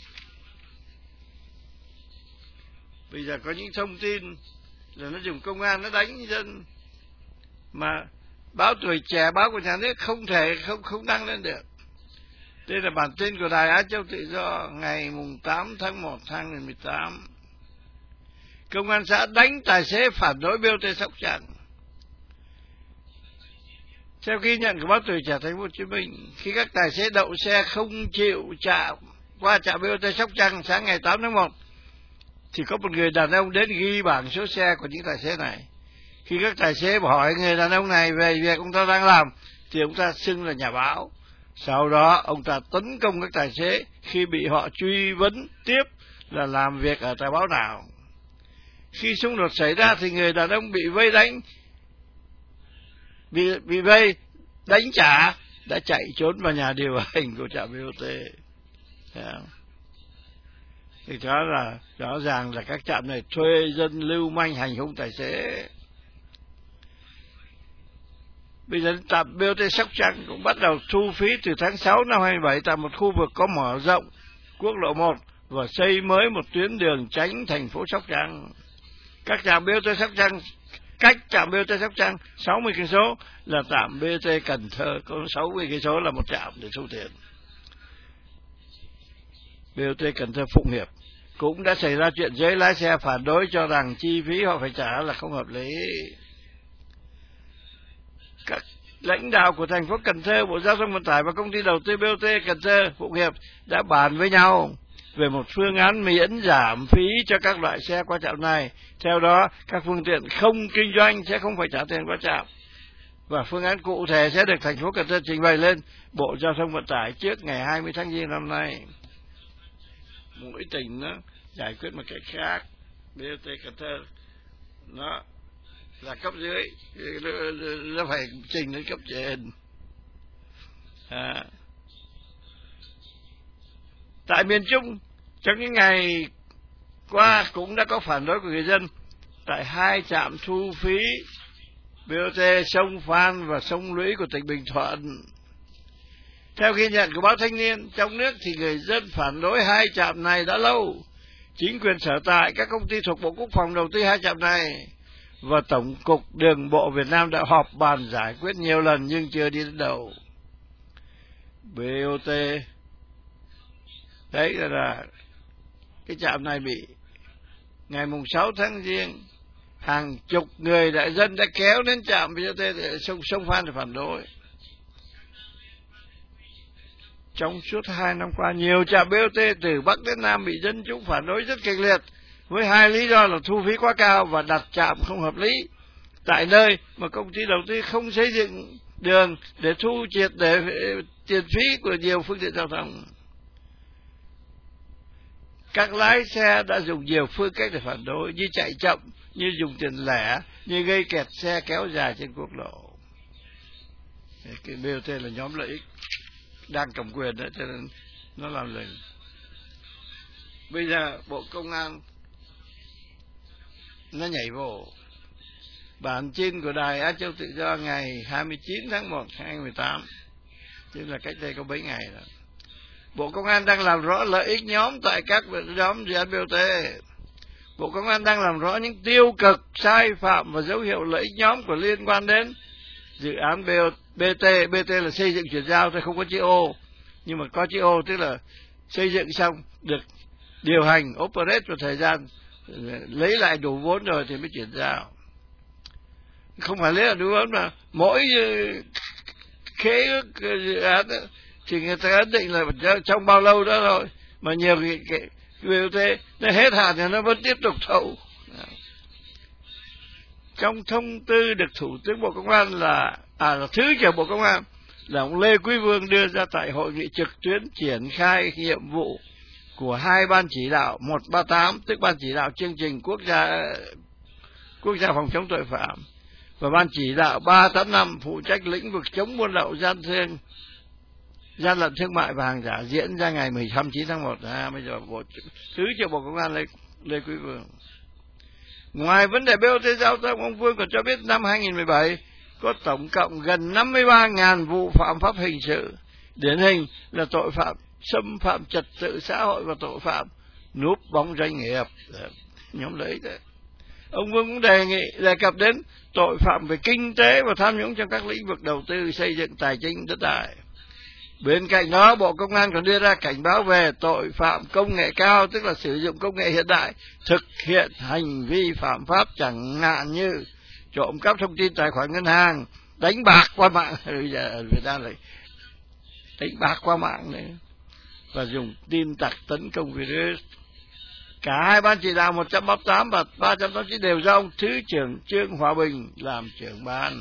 Bây giờ có những thông tin là nó dùng công an nó đánh dân, mà báo Tuổi Trẻ, báo của nhà nước không thể không không đăng lên được. Đây là bản tin của Đài Á Châu Tự Do ngày mùng tám tháng một hai nghìn không trăm mười tám. Công an xã đánh tài xế phản đối bê o tê Sóc Trăng. Theo ghi nhận của báo Tuổi Trẻ Thành phố Hồ Chí Minh, khi các tài xế đậu xe không chịu chạm qua trạm bê o tê Sóc Trăng sáng ngày tám tháng một, thì có một người đàn ông đến ghi bảng số xe của những tài xế này. Khi các tài xế hỏi người đàn ông này về việc ông ta đang làm, thì ông ta xưng là nhà báo. Sau đó ông ta tấn công các tài xế khi bị họ truy vấn tiếp là làm việc ở tờ báo nào. Khi xung đột xảy ra thì người đàn ông bị vây đánh, bị bị vây đánh trả, đã chạy trốn vào nhà điều hành của trạm bê o tê. Thì đó là rõ ràng là các trạm này thuê dân lưu manh hành hung tài xế. Bây giờ trạm bê o tê Sóc Trăng cũng bắt đầu thu phí từ tháng sáu năm hai nghìn không trăm mười bảy tại một khu vực có mở rộng quốc lộ một và xây mới một tuyến đường tránh thành phố Sóc Trăng. Các trạm bê o tê Sóc Trăng, cách trạm bê o tê Sóc Trăng sáu mươi cây số là trạm bê o tê Cần Thơ có sáu mươi cây số là một trạm để thu tiền. bê o tê Cần Thơ Phụng Hiệp cũng đã xảy ra chuyện giới lái xe phản đối cho rằng chi phí họ phải trả là không hợp lý. Các lãnh đạo của thành phố Cần Thơ, Bộ Giao thông Vận tải và công ty đầu tư bê o tê Cần Thơ Phụng Hiệp đã bàn với nhau về một phương án miễn giảm phí cho các loại xe qua trạm này. Theo đó, các phương tiện không kinh doanh sẽ không phải trả tiền qua trạm. Và phương án cụ thể sẽ được thành phố Cần Thơ trình bày lên Bộ Giao thông Vận tải trước ngày hai mươi tháng giêng năm nay. Mỗi tỉnh nó giải quyết một cách khác. bê o tê Cần Thơ nó là cấp dưới, nó phải trình đến cấp trên. À. Tại miền Trung, trong những ngày qua cũng đã có phản đối của người dân tại hai trạm thu phí bê o tê sông Phan và sông Lũy của tỉnh Bình Thuận. Theo ghi nhận của báo Thanh niên, trong nước thì người dân phản đối hai trạm này đã lâu. Chính quyền sở tại, các công ty thuộc Bộ Quốc phòng đầu tư hai trạm này, và Tổng cục Đường bộ Việt Nam đã họp bàn giải quyết nhiều lần nhưng chưa đi đến đầu. bê o tê đấy là, là cái trạm này bị ngày mùng sáu tháng giêng, hàng chục người đại dân đã kéo đến trạm bê o tê để sông sông Phan để phản đối. Trong suốt hai năm qua, nhiều trạm bê o tê từ Bắc đến Nam bị dân chúng phản đối rất kịch liệt, với hai lý do là thu phí quá cao và đặt trạm không hợp lý tại nơi mà công ty đầu tư không xây dựng đường để thu triệt để tiền phí của nhiều phương tiện giao thông. Các lái xe đã dùng nhiều phương cách để phản đối, như chạy chậm, như dùng tiền lẻ, như gây kẹt xe kéo dài trên quốc lộ. Cái bê o tê là nhóm lợi ích đang cầm quyền đó, cho nên nó làm lời. Bây giờ Bộ Công an nó nhảy vô. Bản tin của Đài Á Châu Tự Do ngày hai mươi chín tháng một hai nghìn không trăm mười tám, tức là cách đây có mấy ngày rồi. Bộ Công an đang làm rõ lợi ích nhóm tại các nhóm dự án bê o tê. Bộ Công an đang làm rõ những tiêu cực, sai phạm và dấu hiệu lợi ích nhóm của liên quan đến dự án bê tê. bê tê là xây dựng chuyển giao thôi, không có chữ O. Nhưng mà có chữ O tức là xây dựng xong được điều hành, operate vào thời gian lấy lại đủ vốn rồi thì mới chuyển giao. không phải lấy là đúng không, là mỗi khế ước dự án thì người ta ấn định là trong bao lâu đó rồi, mà nhiều cái, cái, cái bê ô tê nó hết hạn thì nó vẫn tiếp tục thầu. Trong thông tư được Thủ tướng Bộ Công an là à là Thứ trưởng Bộ Công an là ông Lê Quý Vương đưa ra tại hội nghị trực tuyến triển khai nhiệm vụ của hai ban chỉ đạo một ba tám, tức ban chỉ đạo chương trình quốc gia quốc gia phòng chống tội phạm, và ban chỉ đạo ba tám năm phụ trách lĩnh vực chống buôn lậu, gian thương gian lận thương mại và hàng giả, diễn ra ngày mười chín tháng một. À, bây giờ Bộ Thứ trưởng Bộ Công an Lê, Lê Quý Vương. Ngoài vấn đề bê ô tê giao thông, ông Vương còn cho biết năm hai nghìn mười bảy có tổng cộng gần năm mươi ba nghìn vụ phạm pháp hình sự, điển hình là tội phạm xâm phạm trật tự xã hội và tội phạm núp bóng doanh nghiệp, nhóm lợi ích đấy. Ông Vương cũng đề nghị đề cập đến tội phạm về kinh tế và tham nhũng trong các lĩnh vực đầu tư, xây dựng, tài chính, đất đai. Bên cạnh đó, Bộ Công an còn đưa ra cảnh báo về tội phạm công nghệ cao, tức là sử dụng công nghệ hiện đại thực hiện hành vi phạm pháp, chẳng hạn như trộm cắp thông tin tài khoản ngân hàng, đánh bạc qua mạng, bây giờ ở Việt Nam lại đánh bạc qua mạng nữa, và dùng tin tặc tấn công virus. Cả hai ban chỉ đạo một trăm ba mươi tám và ba trăm tám mươi chín đều do ông Thứ trưởng Trương Hòa Bình làm trưởng ban.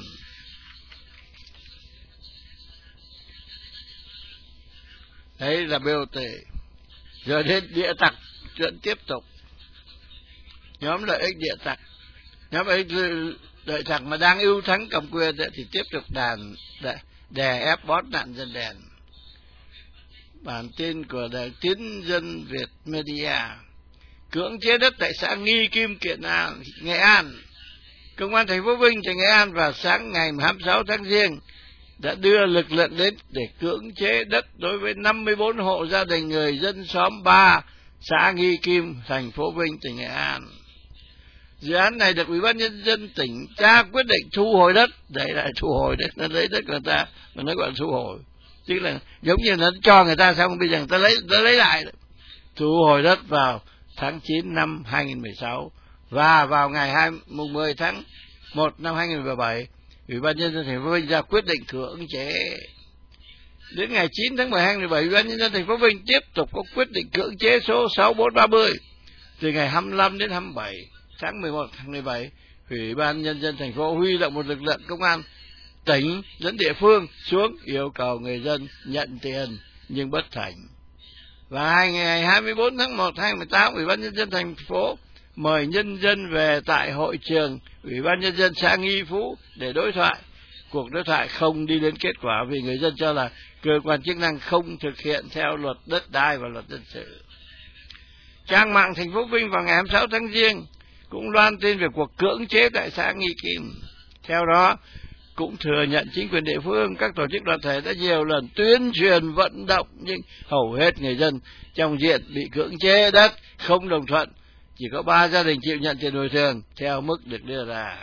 Đấy là bê ô tê. Rồi đến địa tặc, chuyện tiếp tục. Nhóm lợi ích địa tặc, nhóm lợi ích lợi tặc mà đang ưu thắng cầm quyền thì tiếp tục đàn đè, đè ép bót nạn dân đèn. Bản tin của Đài Tín Dân Việt Media. Cưỡng chế đất tại xã Nghi Kim, Kiện An, Nghệ An. Công an thành phố Vinh, tỉnh Nghệ An vào sáng ngày hai mươi sáu tháng Giêng đã đưa lực lượng đến để cưỡng chế đất đối với năm mươi bốn hộ gia đình người dân xóm ba, xã Nghi Kim, thành phố Vinh, tỉnh Nghệ An. Dự án này được Ủy ban Nhân dân tỉnh ra quyết định thu hồi đất. Đấy là thu hồi đất, nó lấy đất của người ta mà nó gọi là thu hồi, tức là giống như nó cho người ta xong bây giờ người ta lấy ta lấy lại. Thu hồi đất vào tháng chín năm hai nghìn mười sáu, và vào ngày mười tháng một năm hai nghìn mười bảy, Ủy ban Nhân dân thành phố Vinh ra quyết định cưỡng chế. Đến ngày chín tháng mười hai năm hai nghìn mười bảy, Ủy ban Nhân dân thành phố Vinh tiếp tục có quyết định cưỡng chế số sáu bốn ba mươi. Từ ngày hai mươi lăm đến hai mươi bảy tháng mười một tháng mười bảy, Ủy ban Nhân dân thành phố huy động một lực lượng công an tỉnh dẫn địa phương xuống yêu cầu người dân nhận tiền nhưng bất thành. Và ngày hai mươi bốn tháng một năm hai nghìn mười tám, Ủy ban Nhân dân thành phố mời nhân dân về tại hội trường Ủy ban Nhân dân xã Nghi Phú để đối thoại. Cuộc đối thoại không đi đến kết quả vì người dân cho là cơ quan chức năng không thực hiện theo luật đất đai và luật dân sự. Trang mạng thành phố Vinh vào ngày hai mươi sáu tháng Giêng cũng loan tin về cuộc cưỡng chế tại xã Nghi Kim. Theo đó, cũng thừa nhận chính quyền địa phương, các tổ chức đoàn thể đã nhiều lần tuyên truyền vận động, nhưng hầu hết người dân trong diện bị cưỡng chế đất không đồng thuận. Chỉ có ba gia đình chịu nhận tiền bồi thường theo mức được đưa ra.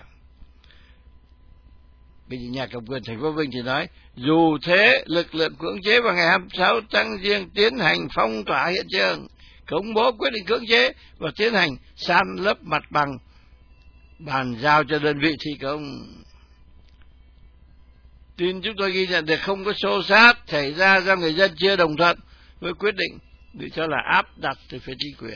Bây giờ nhà cầm quyền thành phố Vinh thì nói, dù thế, lực lượng cưỡng chế vào ngày hai mươi sáu tháng Giêng tiến hành phong tỏa hiện trường, công bố quyết định cưỡng chế và tiến hành san lấp mặt bằng, bàn giao cho đơn vị thi công. Tin chúng tôi ghi nhận được không có xô xát xảy ra do người dân chưa đồng thuận với quyết định bị cho là áp đặt từ phía chính quyền.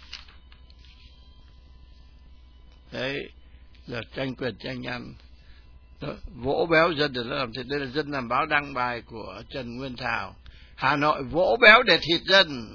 Đấy là tranh quyền tranh ăn. Đó, vỗ béo dân để nó làm thịt. Đây là Dân Làm Báo đăng bài của Trần Nguyên Thảo. Hà Nội vỗ béo để thịt dân.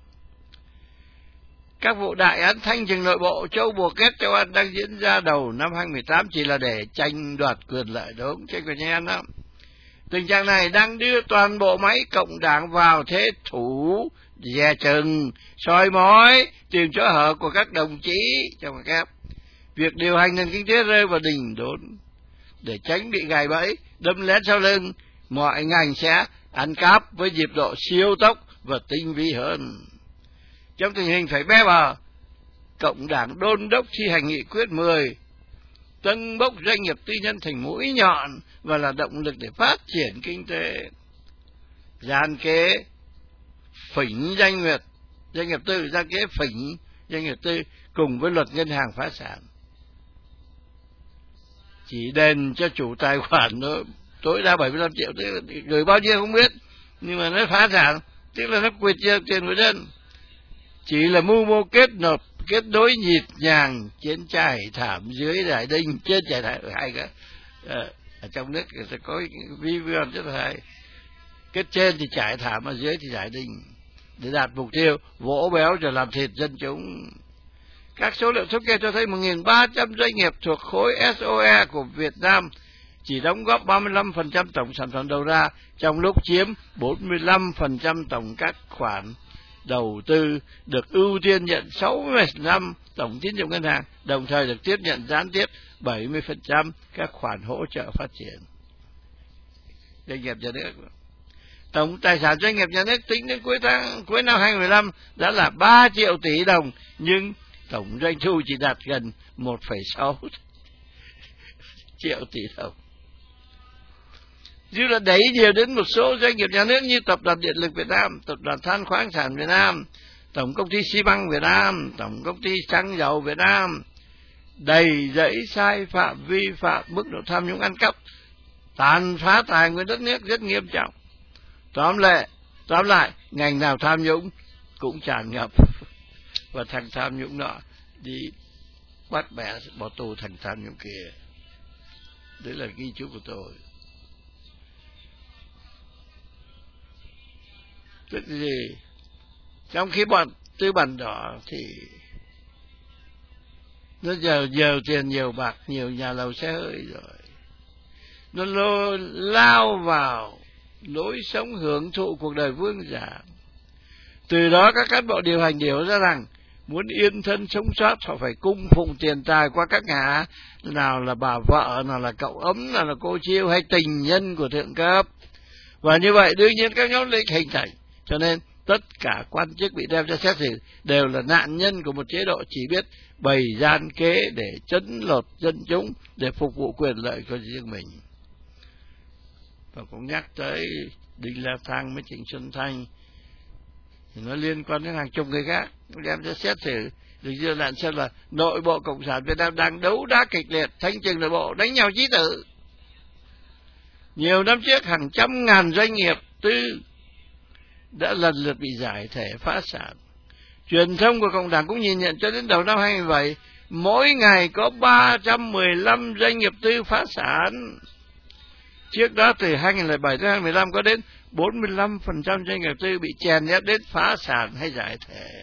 Các vụ đại án thanh trừng nội bộ, châu buộc ghét châu Ăn đang diễn ra đầu năm hai nghìn mười tám chỉ là để tranh đoạt quyền lợi, đúng, tranh quyền tranh ăn đó. Tình trạng này đang đưa toàn bộ máy cộng đảng vào thế thủ dè chừng, soi mói, tìm chỗ hở của các đồng chí trong kép. Việc điều hành nền kinh tế rơi vào đình đốn. Để tránh bị gài bẫy, đâm lén sau lưng, mọi ngành sẽ ăn cắp với nhịp độ siêu tốc và tinh vi hơn. Trong tình hình phải bé bờ, Cộng đảng đôn đốc thi hành nghị quyết mười, tâng bốc doanh nghiệp tư nhân thành mũi nhọn và là động lực để phát triển kinh tế. Gian kế phỉnh doanh nghiệp, doanh nghiệp tư, gian kế phỉnh doanh nghiệp tư cùng với luật ngân hàng phá sản. chỉ đền cho chủ tài khoản nó tối đa bảy mươi lăm triệu, tức là gửi bao nhiêu không biết, nhưng mà nó phá sản, tức là nó quyệt tiền của dân. Chỉ là mưu mô kết nộp, kết nối nhịp nhàng trên trải thảm dưới Đại Đinh, trên trải thảm ở hai cái ở, ở trong nước sẽ có vi vân rất là hay. Kết trên thì trải thảm, ở dưới thì Đại Đinh, để đạt mục tiêu vỗ béo rồi làm thịt dân chúng. Các số liệu thống kê cho thấy một nghìn ba trăm doanh nghiệp thuộc khối ét o e của Việt Nam chỉ đóng góp ba mươi lăm phần trăm tổng sản phẩm đầu ra, trong lúc chiếm bốn mươi lăm phần trăm tổng các khoản đầu tư, được ưu tiên nhận sáu mươi phần trăm tổng tín dụng ngân hàng, đồng thời được tiếp nhận gián tiếp bảy mươi phần trăm các khoản hỗ trợ phát triển. Doanh nghiệp nhà nước, tổng tài sản doanh nghiệp nhà nước tính đến cuối tháng cuối năm hai nghìn không trăm mười lăm đã là ba triệu tỷ đồng, nhưng tổng doanh thu chỉ đạt gần một phẩy sáu triệu tỷ đồng. Dù là đẩy nhiều đến một số doanh nghiệp nhà nước như Tập đoàn Điện lực Việt Nam, Tập đoàn Than khoáng sản Việt Nam, Tổng công ty xi măng Việt Nam, Tổng công ty xăng dầu Việt Nam, đầy dẫy sai phạm, vi phạm, mức độ tham nhũng ăn cắp, tàn phá tài nguyên đất nước rất nghiêm trọng. Tóm lại, tóm lại, ngành nào tham nhũng cũng tràn ngập, và thằng tham nhũng nọ đi bắt bẻ bỏ tù thằng tham nhũng kia. Đấy là ghi chú của tôi. Tức gì? Trong khi bọn tư bản đỏ thì nó giàu nhiều tiền, nhiều bạc, nhiều nhà lầu xe hơi rồi, nó lô, lao vào lối sống hưởng thụ cuộc đời vương giả. Từ đó các cán bộ điều hành hiểu ra rằng muốn yên thân sống sót, họ phải cung phụng tiền tài qua các ngã, nào là bà vợ, nào là cậu ấm, nào là cô chiêu hay tình nhân của thượng cấp. Và như vậy đương nhiên các nhóm lợi ích hình thành. Cho nên tất cả quan chức bị đem ra xét xử đều là nạn nhân của một chế độ chỉ biết bày gian kế để trấn lột dân chúng, để phục vụ quyền lợi của riêng mình. Và cũng nhắc tới Đinh La Thăng với Trịnh Xuân Thanh, thì nó liên quan đến hàng chục người khác đem ra xét xử. Được dư luận xem là nội bộ Cộng sản Việt Nam đang đấu đá kịch liệt, thanh trừng nội bộ, đánh nhau chí tử. Nhiều năm trước hàng trăm ngàn doanh nghiệp tư đã lần lượt bị giải thể phá sản. Truyền thông của Cộng đảng cũng nhìn nhận cho đến đầu năm hai nghìn không trăm mười bảy, mỗi ngày có ba trăm mười lăm doanh nghiệp tư phá sản. Trước đó từ hai nghìn không trăm lẻ bảy tới hai nghìn không trăm mười lăm có đến bốn mươi lăm phần trăm doanh nghiệp tư bị chèn ép đến phá sản hay giải thể.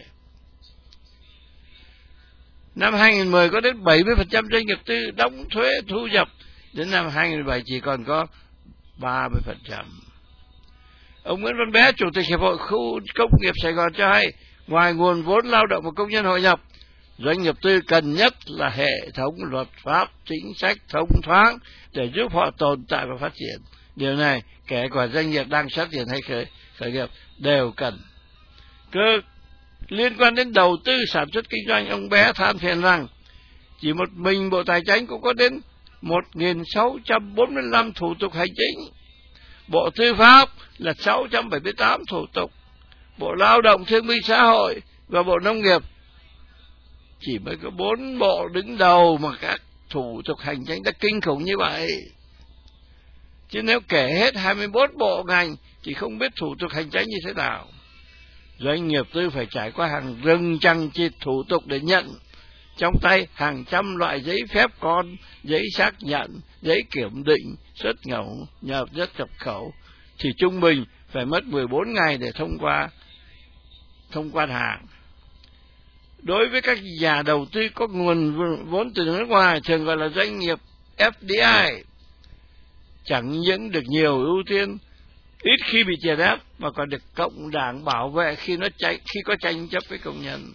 Năm hai nghìn không trăm mười có đến bảy mươi phần trăm doanh nghiệp tư đóng thuế thu nhập, đến năm hai nghìn không trăm mười bảy chỉ còn có ba mươi phần trăm. Ông Nguyễn Văn Bé, Chủ tịch Hiệp hội Khu Công nghiệp Sài Gòn cho hay, ngoài nguồn vốn lao động và công nhân hội nhập, doanh nghiệp tư cần nhất là hệ thống luật pháp, chính sách thông thoáng để giúp họ tồn tại và phát triển. Điều này kể cả doanh nghiệp đang phát triển hay khởi, khởi nghiệp đều cần. Cơ liên quan đến đầu tư sản xuất kinh doanh, ông Bé than phiền rằng chỉ một mình Bộ Tài chính cũng có đến một nghìn sáu trăm bốn mươi lăm thủ tục hành chính, Bộ Tư pháp là sáu trăm bảy mươi tám thủ tục, Bộ Lao động Thương binh Xã hội và Bộ Nông nghiệp chỉ mới có bốn bộ đứng đầu mà các thủ tục hành chính đã kinh khủng như vậy. Chứ nếu kể hết hai mươi mốt bộ ngành thì không biết thủ tục hành chính như thế nào. Doanh nghiệp tư phải trải qua hàng rừng chằng chịt thủ tục để nhận trong tay hàng trăm loại giấy phép con, giấy xác nhận, giấy kiểm định, xuất khẩu, nhập xuất nhập khẩu, thì trung bình phải mất mười bốn ngày để thông qua thông quan hàng. Đối với các nhà đầu tư có nguồn vốn từ nước ngoài, thường gọi là doanh nghiệp ép đê i, chẳng những được nhiều ưu tiên, ít khi bị chèn ép, mà còn được Cộng đảng bảo vệ khi nó tranh, khi có tranh chấp với công nhân.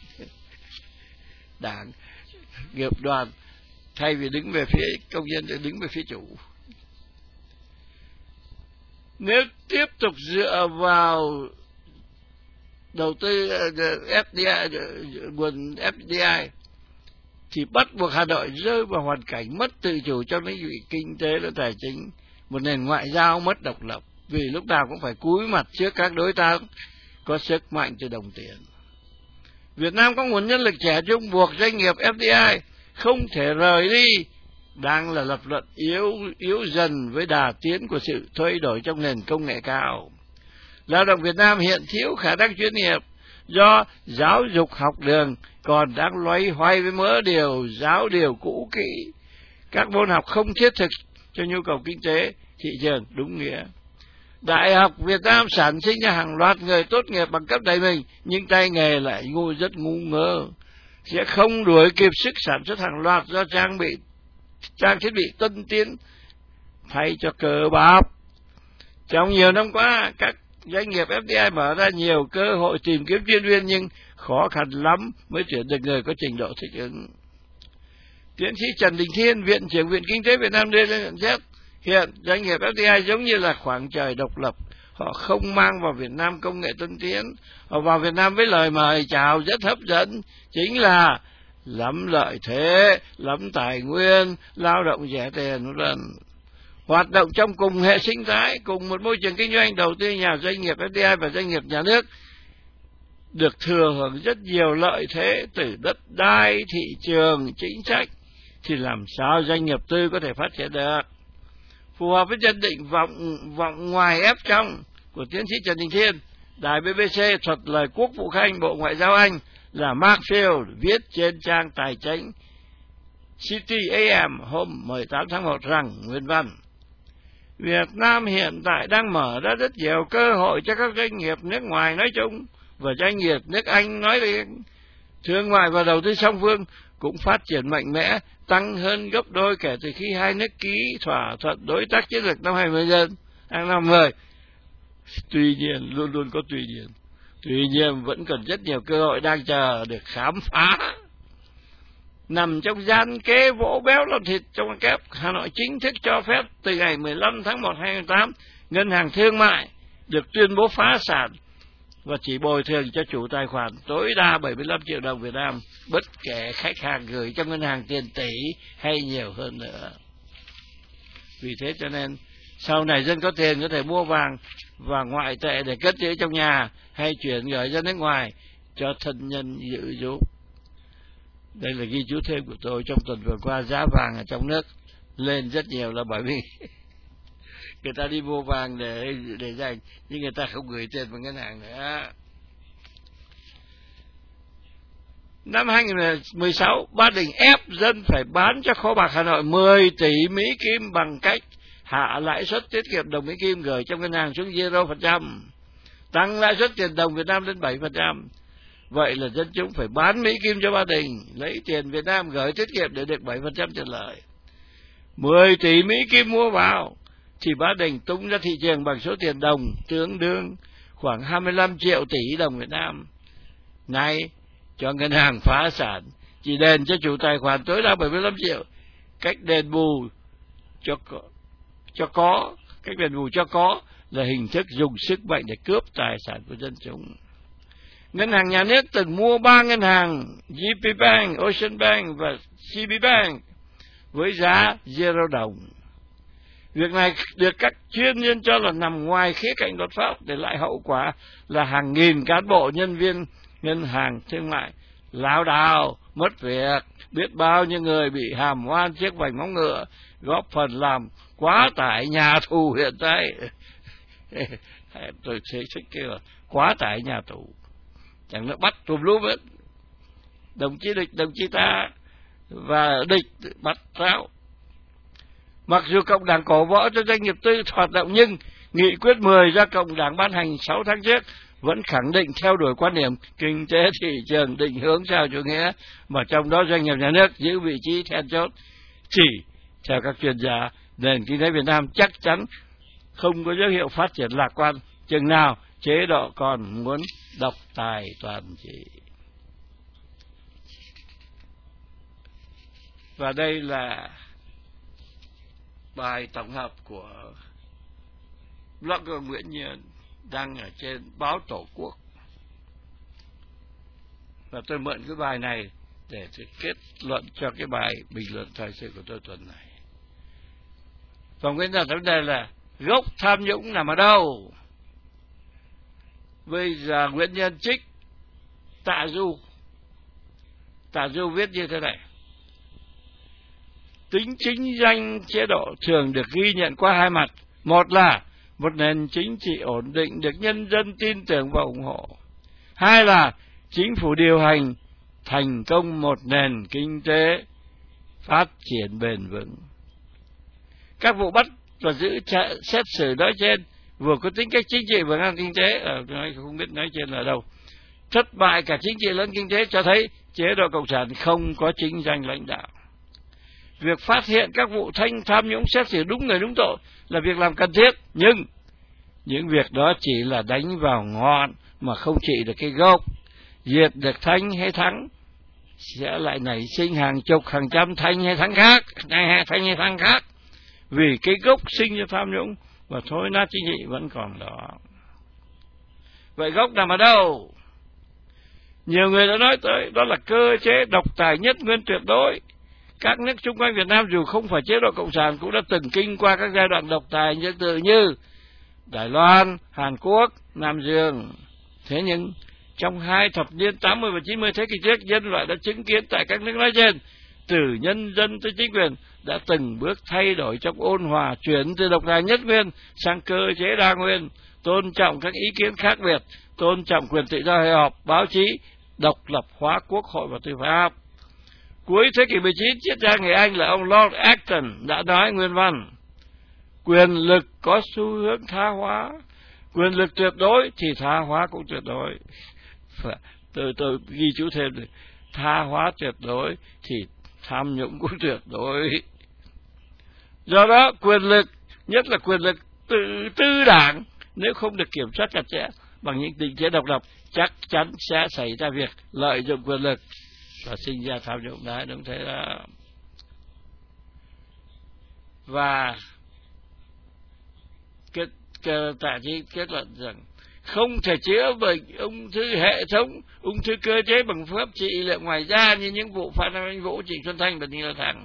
Đảng, nghiệp đoàn thay vì đứng về phía công nhân thì đứng về phía chủ. Nếu tiếp tục dựa vào đầu tư ép đê i, nguồn ép đê i, thì bắt buộc Hà Nội rơi vào hoàn cảnh mất tự chủ trong lĩnh vực kinh tế và tài chính, một nền ngoại giao mất độc lập, vì lúc nào cũng phải cúi mặt trước các đối tác có sức mạnh từ đồng tiền. Việt Nam có nguồn nhân lực trẻ trung, buộc doanh nghiệp ép đê i không thể rời đi đang là lập luận yếu yếu dần với đà tiến của sự thay đổi trong nền công nghệ cao. Lao động Việt Nam hiện thiếu khả năng chuyên nghiệp do giáo dục học đường còn đang loay hoay với mớ điều giáo điều cũ kỹ, các môn học không thiết thực cho nhu cầu kinh tế thị trường đúng nghĩa. Đại học Việt Nam sản sinh ra hàng loạt người tốt nghiệp bằng cấp đầy mình, nhưng tay nghề lại ngu rất ngu ngơ, sẽ không đuổi kịp sức sản xuất hàng loạt do trang bị trang thiết bị tân tiến thay cho cờ bạc. Trong nhiều năm qua, các doanh nghiệp ép đê i mở ra nhiều cơ hội tìm kiếm chuyên viên, nhưng khó khăn lắm mới tuyển được người có trình độ thích ứng. Tiến sĩ Trần Đình Thiên, Viện trưởng Viện Kinh tế Việt Nam đưa ra nhận xét, hiện doanh nghiệp ép đê i giống như là khoảng trời độc lập. Họ không mang vào Việt Nam công nghệ tân tiến. Họ vào Việt Nam với lời mời chào rất hấp dẫn, chính là lắm lợi thế, lắm tài nguyên, lao động rẻ tiền, vân vân. Hoạt động trong cùng hệ sinh thái, cùng một môi trường kinh doanh, đầu tư nhà doanh nghiệp ép đê i và doanh nghiệp nhà nước được thừa hưởng rất nhiều lợi thế từ đất đai, thị trường, chính sách, thì làm sao doanh nghiệp tư có thể phát triển được? Phù hợp với nhận định vọng vọng ngoài ép trong của tiến sĩ Trần Đình Thiên, đài bê bê xê thuật lời Quốc vụ Khanh Bộ Ngoại giao Anh là Mark Field viết trên trang tài chính City a em hôm mười tám tháng một rằng, nguyên văn: Việt Nam hiện tại đang mở ra rất nhiều cơ hội cho các doanh nghiệp nước ngoài nói chung và doanh nghiệp nước Anh nói riêng. Thương mại và đầu tư song phương cũng phát triển mạnh mẽ, tăng hơn gấp đôi kể từ khi hai nước ký thỏa thuận đối tác chiến lược năm hai nghìn không trăm mười. Tuy nhiên, luôn luôn có tuy nhiên. Tuy nhiên, vẫn còn rất nhiều cơ hội đang chờ được khám phá. Nằm trong gian kế vỗ béo lọt thịt trong kép, Hà Nội chính thức cho phép từ ngày mười lăm tháng một năm hai nghìn không trăm lẻ tám, Ngân hàng Thương mại được tuyên bố phá sản và chỉ bồi thường cho chủ tài khoản tối đa bảy mươi lăm triệu đồng Việt Nam, bất kể khách hàng gửi trong ngân hàng tiền tỷ hay nhiều hơn nữa. Vì thế cho nên, sau này dân có tiền có thể mua vàng và ngoại tệ để cất giữ trong nhà hay chuyển gửi ra nước ngoài cho thân nhân dự giúp. Đây là ghi chú thêm của tôi. Trong tuần vừa qua, giá vàng ở trong nước lên rất nhiều là bởi vì người ta đi mua vàng để để dành, nhưng người ta không gửi tiền vào ngân hàng nữa. Năm hai nghìn không trăm mười sáu, Ba Đình ép dân phải bán cho kho bạc Hà Nội mười tỷ Mỹ Kim bằng cách hạ lãi suất tiết kiệm đồng Mỹ Kim gửi trong ngân hàng xuống zero phần trăm, tăng lãi suất tiền đồng Việt Nam lên bảy phần trăm. Vậy là dân chúng phải bán Mỹ Kim cho Ba Đình, lấy tiền Việt Nam gửi tiết kiệm để được bảy phần trăm tiền lợi. mười tỷ Mỹ Kim mua vào, thì Ba Đình tung ra thị trường bằng số tiền đồng tương đương khoảng hai mươi lăm triệu tỷ đồng Việt Nam. Nay, cho ngân hàng phá sản, chỉ đền cho chủ tài khoản tối đa bảy mươi lăm triệu. Cách đền bù cho có, cho có, cách đền bù cho có là hình thức dùng sức mạnh để cướp tài sản của dân chúng. Ngân hàng nhà nước từng mua ba ngân hàng giê pê Bank, Ocean Bank và xê bê Bank với giá zero đồng. Việc này được các chuyên nhân cho là nằm ngoài khía cạnh luật pháp, để lại hậu quả là hàng nghìn cán bộ nhân viên ngân hàng thương mại lao đao, mất việc, biết bao nhiêu người bị hàm oan chiếc vành móng ngựa, góp phần làm quá tải nhà tù hiện tại. Tôi thấy thích kêu là quá tải nhà tù, chẳng nó bắt tùm lum hết, đồng chí địch, đồng chí ta và địch bắt ráo. Mặc dù Cộng đảng cổ võ cho doanh nghiệp tư hoạt động, nhưng nghị quyết mười do Cộng đảng ban hành sáu tháng trước vẫn khẳng định theo đuổi quan điểm kinh tế thị trường định hướng xã hội chủ nghĩa, mà trong đó doanh nghiệp nhà nước giữ vị trí then chốt. Chỉ theo các chuyên gia, nền kinh tế Việt Nam chắc chắn không có dấu hiệu phát triển lạc quan chừng nào chế độ còn muốn độc tài toàn trị. Và đây là bài tổng hợp của blogger Nguyễn Nhiên đăng ở trên báo Tổ quốc. Và tôi mượn cái bài này để kết luận cho cái bài bình luận thời sự của tôi tuần này. Còn nguyên nhân vấn đề là gốc tham nhũng nằm ở đâu? Bây giờ Nguyễn Nhân trích Tạ Du. Tạ Du viết như thế này: Tính chính danh chế độ thường được ghi nhận qua hai mặt. Một là một nền chính trị ổn định được nhân dân tin tưởng và ủng hộ. Hai là chính phủ điều hành thành công một nền kinh tế phát triển bền vững. Các vụ bắt và giữ xét xử nói trên vừa có tính cách chính trị vừa ngang kinh tế, ở nói không biết nói trên là đâu, thất bại cả chính trị lẫn kinh tế, cho thấy chế độ cộng sản không có chính danh lãnh đạo. Việc phát hiện các vụ thanh tham nhũng xét xử đúng người đúng tội là việc làm cần thiết, nhưng những việc đó chỉ là đánh vào ngọn mà không trị được cái gốc. Diệt được thanh hay thắng sẽ lại nảy sinh hàng chục hàng trăm thanh hay thắng khác, thanh hay thắng khác, vì cái gốc sinh ra tham nhũng và thối nát chính trị vẫn còn đó. Vậy gốc nằm ở đâu? Nhiều người đã nói tới, đó là cơ chế độc tài nhất nguyên tuyệt đối. Các nước xung quanh Việt Nam dù không phải chế độ cộng sản cũng đã từng kinh qua các giai đoạn độc tài như tự như Đài Loan, Hàn Quốc, Nam Dương. Thế nhưng trong hai thập niên tám mươi và chín mươi thế kỷ trước, nhân loại đã chứng kiến tại các nước nói trên, từ nhân dân tới chính quyền đã từng bước thay đổi trong ôn hòa, chuyển từ độc tài nhất nguyên sang cơ chế đa nguyên, tôn trọng các ý kiến khác biệt, tôn trọng quyền tự do hội họp, báo chí, độc lập hóa quốc hội và tư pháp. Cuối thế kỷ mười chín, triết gia người Anh là ông Lord Acton đã nói nguyên văn: quyền lực có xu hướng tha hóa, quyền lực tuyệt đối thì tha hóa cũng tuyệt đối. Tôi, tôi ghi chú thêm này, tha hóa tuyệt đối thì tham nhũng cũng tuyệt đối. Do đó quyền lực, nhất là quyền lực tự tư đảng, nếu không được kiểm soát chặt chẽ bằng những định chế độc lập, chắc chắn sẽ xảy ra việc lợi dụng quyền lực và sinh ra tham nhũng. Đấy, đúng thế đó. Và kết, kết, tạ chí kết luận rằng không thể chữa bệnh ung thư hệ thống, ung thư cơ chế bằng phương pháp trị liệu ngoài da như những vụ Phan Anh Vũ, Trịnh Xuân Thanh và Đinh La Thăng.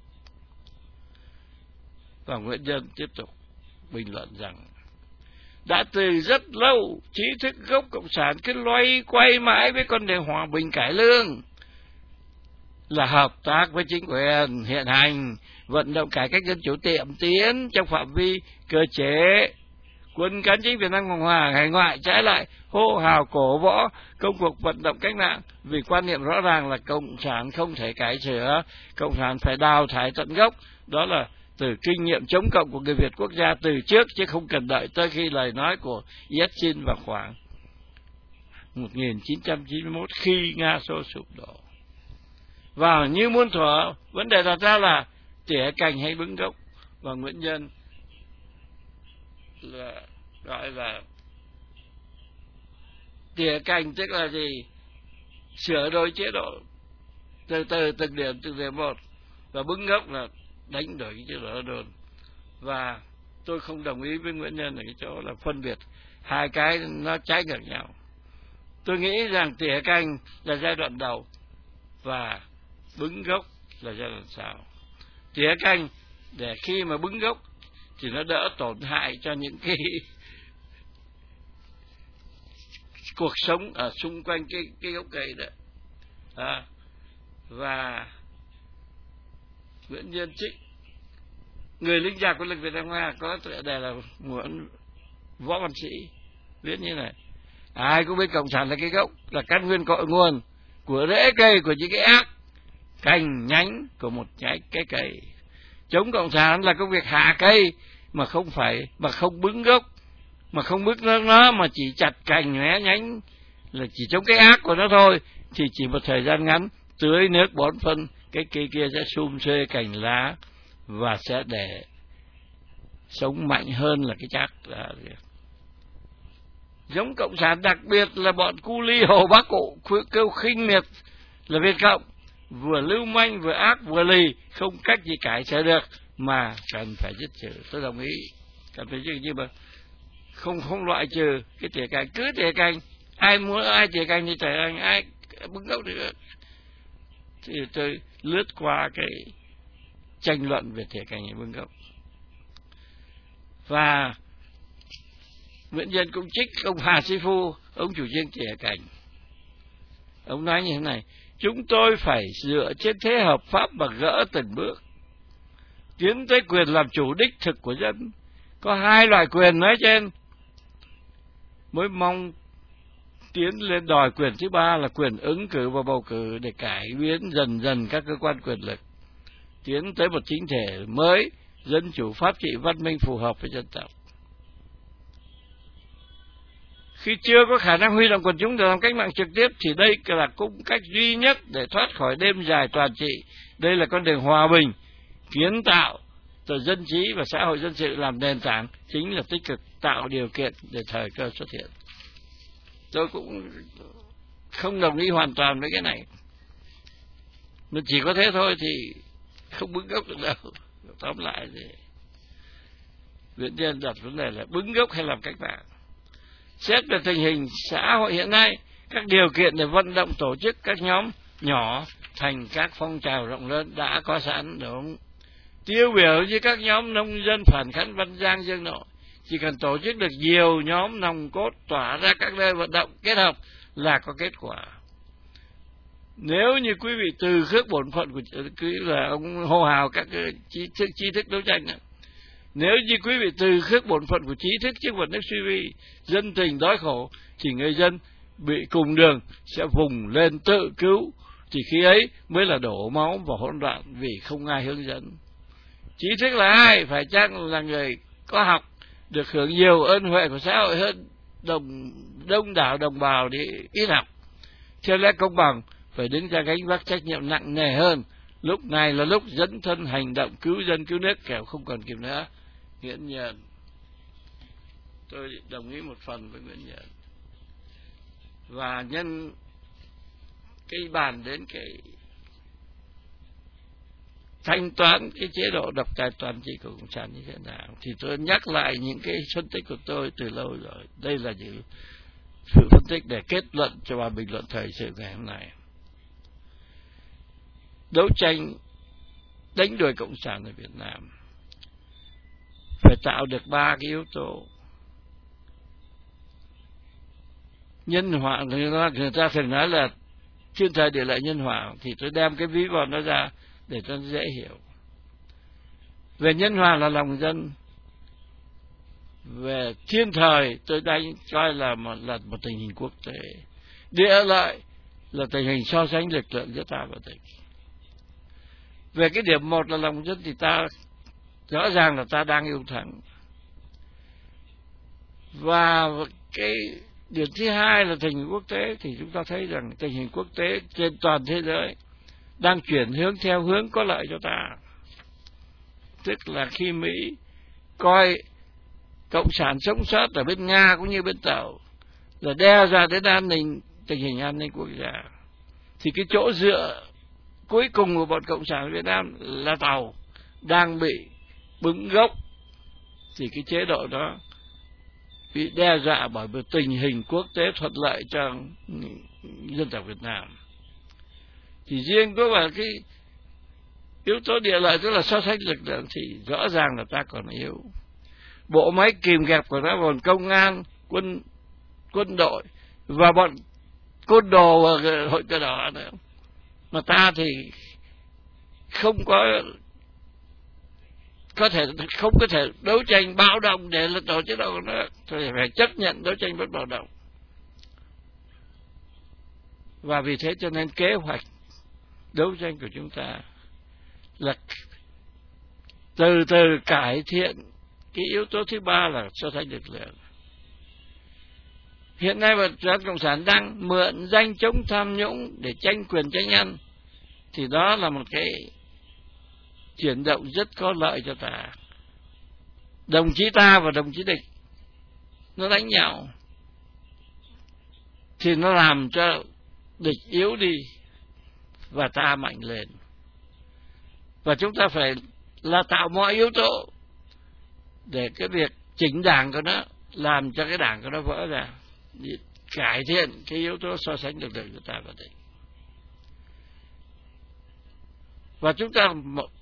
Và Nguyễn Nhân tiếp tục bình luận rằng đã từ rất lâu trí thức gốc cộng sản cứ loay quay mãi với con đường hòa bình cải lương, là hợp tác với chính quyền hiện hành, vận động cải cách dân chủ tiệm tiến trong phạm vi cơ chế. Quân cán chính Việt Nam Cộng Hòa hải ngoại trái lại hô hào cổ võ công cuộc vận động cách mạng, vì quan niệm rõ ràng là cộng sản không thể cải sửa, cộng sản phải đào thải tận gốc. Đó là từ kinh nghiệm chống cộng của người Việt quốc gia từ trước, chứ không cần đợi tới khi lời nói của Yeltsin vào khoảng một nghìn chín trăm chín mươi mốt khi Nga Xô sụp đổ. Và như muôn thuở, vấn đề đặt ra là tỉa cành hay bứng gốc, và Nguyễn Nhân là gọi là tỉa cành tức là gì? Sửa đổi chế độ từ từ từng điểm từng điểm một, và bứng gốc là đánh đổi cái chế độ đồn. Và tôi không đồng ý với Nguyễn Nhân ở cái chỗ là phân biệt hai cái nó trái ngược nhau. Tôi nghĩ rằng tỉa cành là giai đoạn đầu và bứng gốc là giai đoạn sau. Tỉa cành để khi mà bứng gốc thì nó đỡ tổn hại cho những cái cuộc sống ở xung quanh cái cái gốc cây đó. À, và Nguyễn Nhân trích người lính giặc của lực Việt Nam Nga có tựa đề là Nguyễn Võ Văn Sĩ, viết như này: ai cũng biết cộng sản là cái gốc, là căn nguyên cội nguồn của rễ cây của những cái ác, cành nhánh của một nhánh cái cây. Chống cộng sản là công việc hạ cây mà không phải mà không bứng gốc, mà không bứt nó, nó mà chỉ chặt cành né nhánh, là chỉ chống cái ác của nó thôi, thì chỉ một thời gian ngắn tưới nước bón phân, cái cây kia sẽ sum xuê cành lá và sẽ để sống mạnh hơn là cái chắc. Giống cộng sản đặc biệt là bọn cu li hồ bác cụ kêu khinh miệt là Việt Cộng, vừa lưu manh vừa ác vừa lì, không cách gì cải sửa được mà cần phải dứt trừ. Tôi đồng ý cần phải dứt, nhưng mà không không loại trừ cái tỉa cành, cứ tỉa cành, ai muốn ai tỉa cành thì tỉa cành, ai bứng gốc thì được. Thì tôi lướt qua cái tranh luận về tỉa cành hay bứng gốc. Và Nguyễn Nhân cũng trích ông Hà Sĩ Phu, ông chủ trương tỉa cành. Ông nói như thế này: chúng tôi phải dựa trên thế hợp pháp và gỡ từng bước. tiến tới quyền làm chủ đích thực của dân. Có hai loại quyền nói trên, mới mong tiến lên đòi quyền thứ ba là quyền ứng cử và bầu cử để cải biến dần dần các cơ quan quyền lực, tiến tới một chính thể mới, dân chủ pháp trị văn minh phù hợp với dân tộc. Khi chưa có khả năng huy động quần chúng để làm cách mạng trực tiếp thì đây là cũng cách duy nhất để thoát khỏi đêm dài toàn trị. Đây là con đường hòa bình, kiến tạo, từ dân trí và xã hội dân sự làm nền tảng, chính là tích cực tạo điều kiện để thời cơ xuất hiện. Tôi cũng không đồng ý hoàn toàn với cái này. Mình chỉ có thế thôi thì không bứng gốc được đâu. Tóm lại thì Nguyễn Nhân đặt vấn đề là bứng gốc hay làm cách mạng. Xét về tình hình xã hội hiện nay, các điều kiện để vận động tổ chức các nhóm nhỏ thành các phong trào rộng lớn đã có sẵn, đúng. Tiêu biểu như các nhóm nông dân phản kháng Văn Giang Dương Nội, chỉ cần tổ chức được nhiều nhóm nòng cốt tỏa ra các nơi vận động kết hợp là có kết quả. Nếu như quý vị từ khước bổn phận của quý là ông hô hào các trí thức, trí thức đấu tranh đó. Nếu như quý vị từ khước bổn phận của trí thức trước vật nước suy vi, dân tình đói khổ, thì người dân bị cùng đường sẽ vùng lên tự cứu, thì khi ấy mới là đổ máu và hỗn loạn vì không ai hướng dẫn. Trí thức là ai? Phải chăng là người có học, được hưởng nhiều ơn huệ của xã hội hơn đồng đông đảo đồng bào đi ít học. Theo lẽ công bằng phải đứng ra gánh vác trách nhiệm nặng nề hơn. Lúc này là lúc dẫn thân hành động cứu dân cứu nước, kẻo không còn kịp nữa. Nguyễn Nhân, tôi đồng ý một phần với Nguyễn Nhân. Và nhân cái bàn đến cái thanh toán cái chế độ độc tài toàn trị của Cộng sản như thế nào, thì tôi nhắc lại những cái phân tích của tôi từ lâu rồi. Đây là những sự phân tích để kết luận cho bài bình luận thời sự ngày hôm nay. Đấu tranh đánh đuổi Cộng sản ở Việt Nam phải tạo được ba cái yếu tố. Nhân hòa, người ta, người ta thường nói là thiên thời địa lợi nhân hòa, thì tôi đem cái ví von nó ra để cho nó dễ hiểu. Về nhân hòa là lòng dân, về thiên thời tôi đánh coi là một, là một tình hình quốc tế, địa lợi là tình hình so sánh lực lượng giữa ta và địch. Về cái điểm một là lòng dân thì ta rõ ràng là ta đang yêu thắng. Và cái điểm thứ hai là tình hình quốc tế, thì chúng ta thấy rằng tình hình quốc tế trên toàn thế giới đang chuyển hướng theo hướng có lợi cho ta. Tức là khi Mỹ coi Cộng sản sống sót ở bên Nga cũng như bên Tàu là đe ra đến an ninh, tình hình an ninh quốc gia, thì cái chỗ dựa cuối cùng của bọn Cộng sản Việt Nam là Tàu đang bị bứng gốc, thì cái chế độ đó bị đe dọa bởi một tình hình quốc tế thuận lợi cho dân tộc Việt Nam. Thì riêng có vào cái yếu tố địa lợi, tức là so sánh lực lượng, thì rõ ràng là ta còn yếu. Bộ máy kìm kẹp của nó còn công an, quân quân đội và bọn côn đồ và hội cờ đỏ nữa, mà ta thì không có có thể không có thể đấu tranh bạo động để lật đổ chế độ nữa, thì phải chấp nhận đấu tranh bất bạo động. Và vì thế cho nên kế hoạch đấu tranh của chúng ta là từ từ cải thiện cái yếu tố thứ ba là so sánh lực lượng. Hiện nay Việt Nam Cộng sản đang mượn danh chống tham nhũng để tranh quyền tranh ăn, thì đó là một cái chuyển động rất có lợi cho ta. Đồng chí ta và đồng chí địch nó đánh nhau, thì nó làm cho địch yếu đi và ta mạnh lên. Và chúng ta phải là tạo mọi yếu tố để cái việc chỉnh đảng của nó, làm cho cái đảng của nó vỡ ra, cải thiện cái yếu tố so sánh lực lượng của ta và địch. Và chúng ta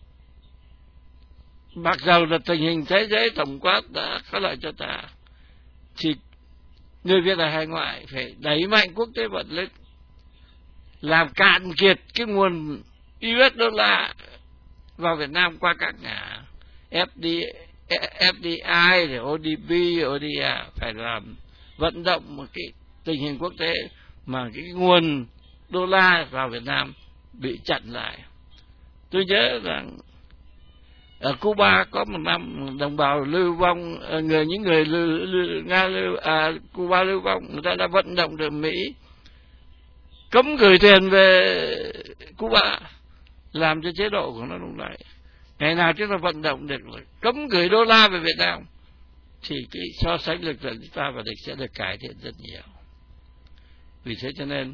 mặc dầu là tình hình thế giới tổng quát đã có lợi cho ta, thì người Việt ở hải ngoại phải đẩy mạnh quốc tế vật lực, làm cạn kiệt cái nguồn u ét đô la vào Việt Nam qua các ngã ép đê i, ép đê i, rồi ô đê bê, ô đê a, phải làm vận động một cái tình hình quốc tế mà cái nguồn đô la vào Việt Nam bị chặn lại. Tôi nhớ rằng ở Cuba có một năm đồng bào lưu vong, người những người lưu, lưu, Nga lưu, à, Cuba lưu vong, người ta đã vận động được Mỹ cấm gửi tiền về Cuba, làm cho chế độ của nó đúng lại. Ngày nào chúng ta vận động được cấm gửi đô la về Việt Nam thì cái so sánh lực lượng chúng ta và địch sẽ được cải thiện rất nhiều. Vì thế cho nên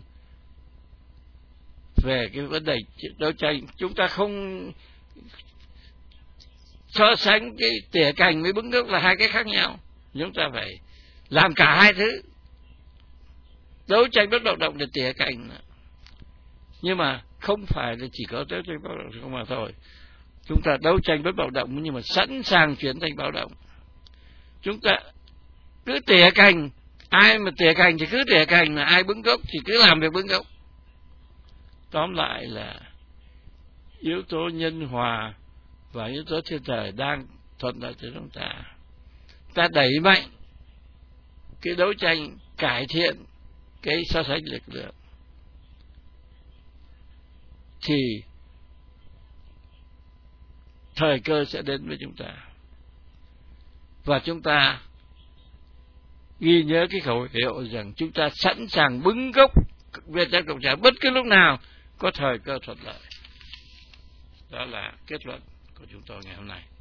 về cái vấn đề đấu tranh, chúng ta không so sánh cái tỉa cành với bứng gốc là hai cái khác nhau. Chúng ta phải làm cả hai thứ. Đấu tranh bất bạo động để tỉa cành, nhưng mà không phải là chỉ có đấu tranh bạo động không mà thôi. Chúng ta đấu tranh bất bạo động nhưng mà sẵn sàng chuyển thành bạo động. Chúng ta cứ tỉa cành, ai mà tỉa cành thì cứ tỉa cành, là ai bứng gốc thì cứ làm việc bứng gốc. Tóm lại là yếu tố nhân hòa và yếu tố thiên thời đang thuận lợi cho chúng ta. Ta đẩy mạnh cái đấu tranh, cải thiện cái so sánh lực lượng, thì thời cơ sẽ đến với chúng ta. Và chúng ta ghi nhớ cái khẩu hiệu rằng chúng ta sẵn sàng bứng gốc Việt Nam Cộng sản bất cứ lúc nào có thời cơ thuận lợi. Đó là kết luận của chúng tôi ngày hôm nay.